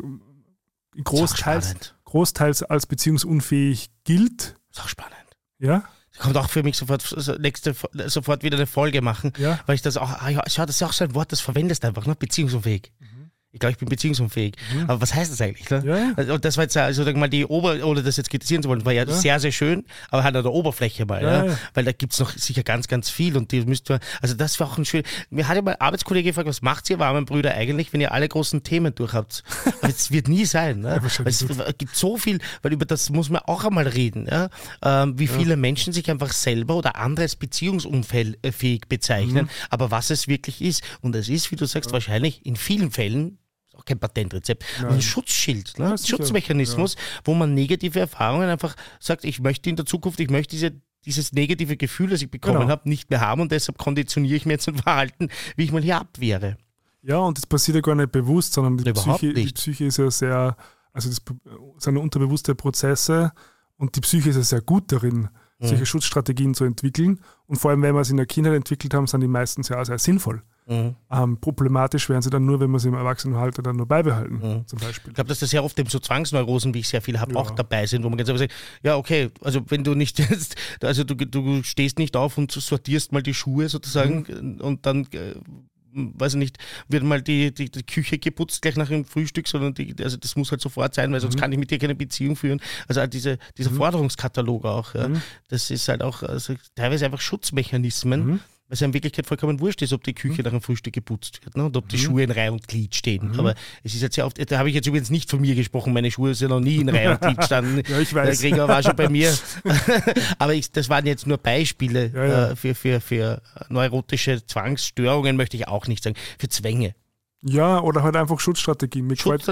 Speaker 2: großteils als beziehungsunfähig gilt.
Speaker 1: Das ist auch spannend.
Speaker 2: Ja?
Speaker 1: Kommt auch für mich sofort wieder eine Folge machen, weil ich das auch, das ist auch so ein Wort, das verwendest einfach, ne? Beziehungsunfähig. Ich glaube, ich bin beziehungsunfähig. Aber was heißt das eigentlich? Ne?
Speaker 2: Ja.
Speaker 1: Und das war jetzt, also mal ohne das jetzt kritisieren zu wollen, war ja sehr, sehr schön, aber halt an der Oberfläche mal. Ja. Weil da gibt es noch sicher ganz, ganz viel und die müsst ihr, also das war auch ein schön. Mir hat ja mal ein Arbeitskollege gefragt, was macht ihr warmen Brüder eigentlich, wenn ihr alle großen Themen durch habt? Aber es wird nie sein. Ne? Es gibt so viel, weil über das muss man auch einmal reden, wie viele Menschen sich einfach selber oder andere als beziehungsunfähig bezeichnen, aber was es wirklich ist. Und es ist, wie du sagst, wahrscheinlich in vielen Fällen auch kein Patentrezept, aber ein Schutzschild, ne? Ein Schutzmechanismus, wo man negative Erfahrungen einfach sagt, ich möchte in der Zukunft, dieses negative Gefühl, das ich bekommen habe, nicht mehr haben und deshalb konditioniere ich mir jetzt ein Verhalten, wie ich mal hier abwehre.
Speaker 2: Ja, und das passiert ja gar nicht bewusst, sondern die Psyche ist ja sehr, also das sind unterbewusste Prozesse und die Psyche ist ja sehr gut darin, solche Schutzstrategien zu entwickeln und vor allem, wenn wir es in der Kindheit entwickelt haben, sind die meistens ja sehr sinnvoll. Problematisch wären sie dann nur, wenn wir sie im Erwachsenenalter dann nur beibehalten, zum Beispiel. Ich
Speaker 1: glaube, dass das sehr oft eben so Zwangsneurosen, wie ich sehr viel habe, auch dabei sind, wo man ganz einfach sagt, ja okay, also wenn du nicht jetzt, also du stehst nicht auf und sortierst mal die Schuhe sozusagen und dann weiß ich nicht, wird mal die Küche geputzt gleich nach dem Frühstück, sondern also das muss halt sofort sein, weil sonst kann ich mit dir keine Beziehung führen. Also halt dieser Forderungskatalog auch, das ist halt auch teilweise einfach Schutzmechanismen, weil es ja in Wirklichkeit vollkommen wurscht ist, ob die Küche nach dem Frühstück geputzt wird, ne? Und ob die Schuhe in Reihe und Glied stehen. Aber es ist jetzt sehr oft, da habe ich jetzt übrigens nicht von mir gesprochen, meine Schuhe sind noch nie in Reihe und Glied gestanden.
Speaker 2: Ja, ich weiß.
Speaker 1: Der Gregor war schon bei mir. Aber das waren jetzt nur Beispiele für neurotische Zwangsstörungen, möchte ich auch nicht sagen, für Zwänge.
Speaker 2: Ja, oder halt einfach Schutzstrategien. Mir gefällt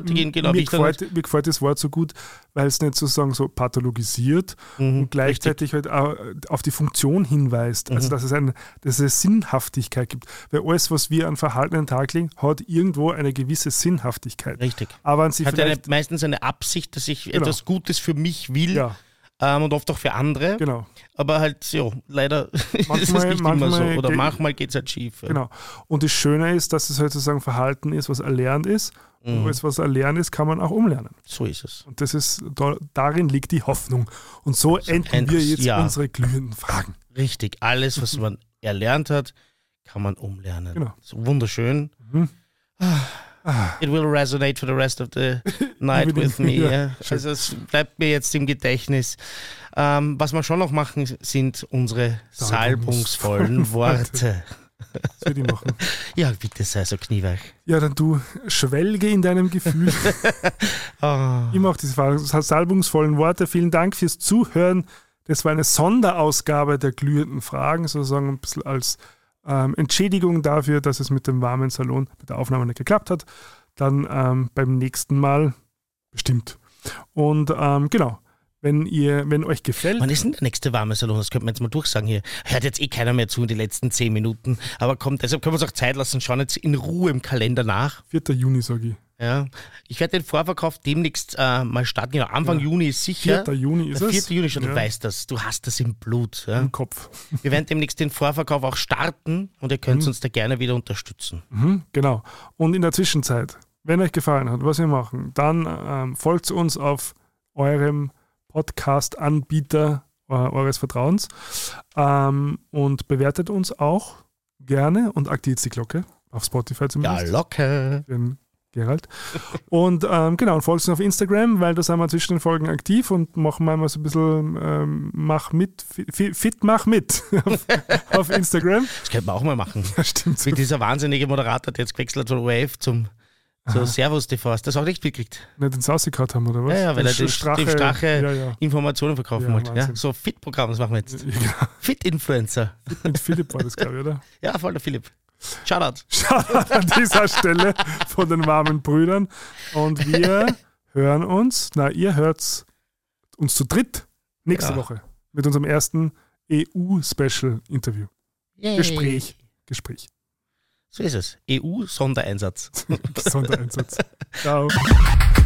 Speaker 2: das Wort so gut, weil es nicht sozusagen so pathologisiert und gleichzeitig halt auch auf die Funktion hinweist. Also dass es Sinnhaftigkeit gibt. Weil alles, was wir an Verhalten an den Tag legen, hat irgendwo eine gewisse Sinnhaftigkeit.
Speaker 1: Richtig.
Speaker 2: Aber an sich
Speaker 1: hat meistens eine Absicht, dass ich etwas Gutes für mich will.
Speaker 2: Ja.
Speaker 1: Und oft auch für andere.
Speaker 2: Genau.
Speaker 1: Aber halt, leider ist es nicht immer so. Oder manchmal geht es halt schief. Ja.
Speaker 2: Genau. Und das Schöne ist, dass es halt sozusagen Verhalten ist, was erlernt ist. Und alles, was erlernt ist, kann man auch umlernen.
Speaker 1: So ist es.
Speaker 2: Und das ist, darin liegt die Hoffnung. Und so enden wir jetzt unsere glühenden Fragen.
Speaker 1: Richtig. Alles, was man erlernt hat, kann man umlernen.
Speaker 2: Genau.
Speaker 1: So wunderschön. It will resonate for the rest of the night with me. Ja. Also es bleibt mir jetzt im Gedächtnis. Was wir schon noch machen, sind unsere salbungsvollen Worte.
Speaker 2: Das würde ich machen.
Speaker 1: Ja, bitte sei so knieweich.
Speaker 2: Ja, dann du schwelge in deinem Gefühl. Ich mache diese salbungsvollen Worte. Vielen Dank fürs Zuhören. Das war eine Sonderausgabe der glühenden Fragen, sozusagen ein bisschen als Entschädigung dafür, dass es mit dem warmen Salon mit der Aufnahme nicht geklappt hat. Dann beim nächsten Mal bestimmt. Und genau, wenn euch gefällt.
Speaker 1: Wann ist denn der nächste warme Salon? Das könnte man jetzt mal durchsagen hier. Hört jetzt keiner mehr zu in die letzten 10 Minuten. Aber deshalb können wir uns auch Zeit lassen. Schauen jetzt in Ruhe im Kalender nach.
Speaker 2: 4. Juni, sage ich.
Speaker 1: Ja, ich werde den Vorverkauf demnächst mal starten. Genau, Anfang Juni ist sicher.
Speaker 2: 4. Juni ist
Speaker 1: Der
Speaker 2: es.
Speaker 1: 4. Juni schon, du weißt das. Du hast das im Blut. Ja.
Speaker 2: Im Kopf.
Speaker 1: Wir werden demnächst den Vorverkauf auch starten und ihr könnt uns da gerne wieder unterstützen.
Speaker 2: Genau. Und in der Zwischenzeit, wenn euch gefallen hat, was wir machen, dann folgt uns auf eurem Podcast-Anbieter eures Vertrauens und bewertet uns auch gerne und aktiviert die Glocke. Auf Spotify zumindest.
Speaker 1: Ja, locker.
Speaker 2: Den Gerald. Und genau, und folgt uns auf Instagram, weil da sind wir zwischen den Folgen aktiv und machen wir mal so ein bisschen mach mit auf Instagram.
Speaker 1: Das könnte man auch mal machen.
Speaker 2: Ja, stimmt.
Speaker 1: Wie dieser wahnsinnige Moderator, der jetzt gewechselt hat von ORF zum Servus TV. Hast du das auch nicht mitgekriegt?
Speaker 2: Nicht den Sausi gehabt haben, oder was?
Speaker 1: Ja, weil er dem Strache
Speaker 2: ja.
Speaker 1: Informationen verkaufen wollte. Ja, so Fit-Programm, das machen wir jetzt.
Speaker 2: Ja.
Speaker 1: Fit-Influencer.
Speaker 2: Mit Philipp war das, glaube ich, oder?
Speaker 1: Ja, voll der Philipp. Shoutout.
Speaker 2: Shoutout an dieser Stelle von den warmen Brüdern. Und wir hören uns, ihr hört uns zu dritt nächste Woche mit unserem ersten EU-Special-Interview. Gespräch.
Speaker 1: So ist es. EU-Sondereinsatz.
Speaker 2: Sondereinsatz. Ciao.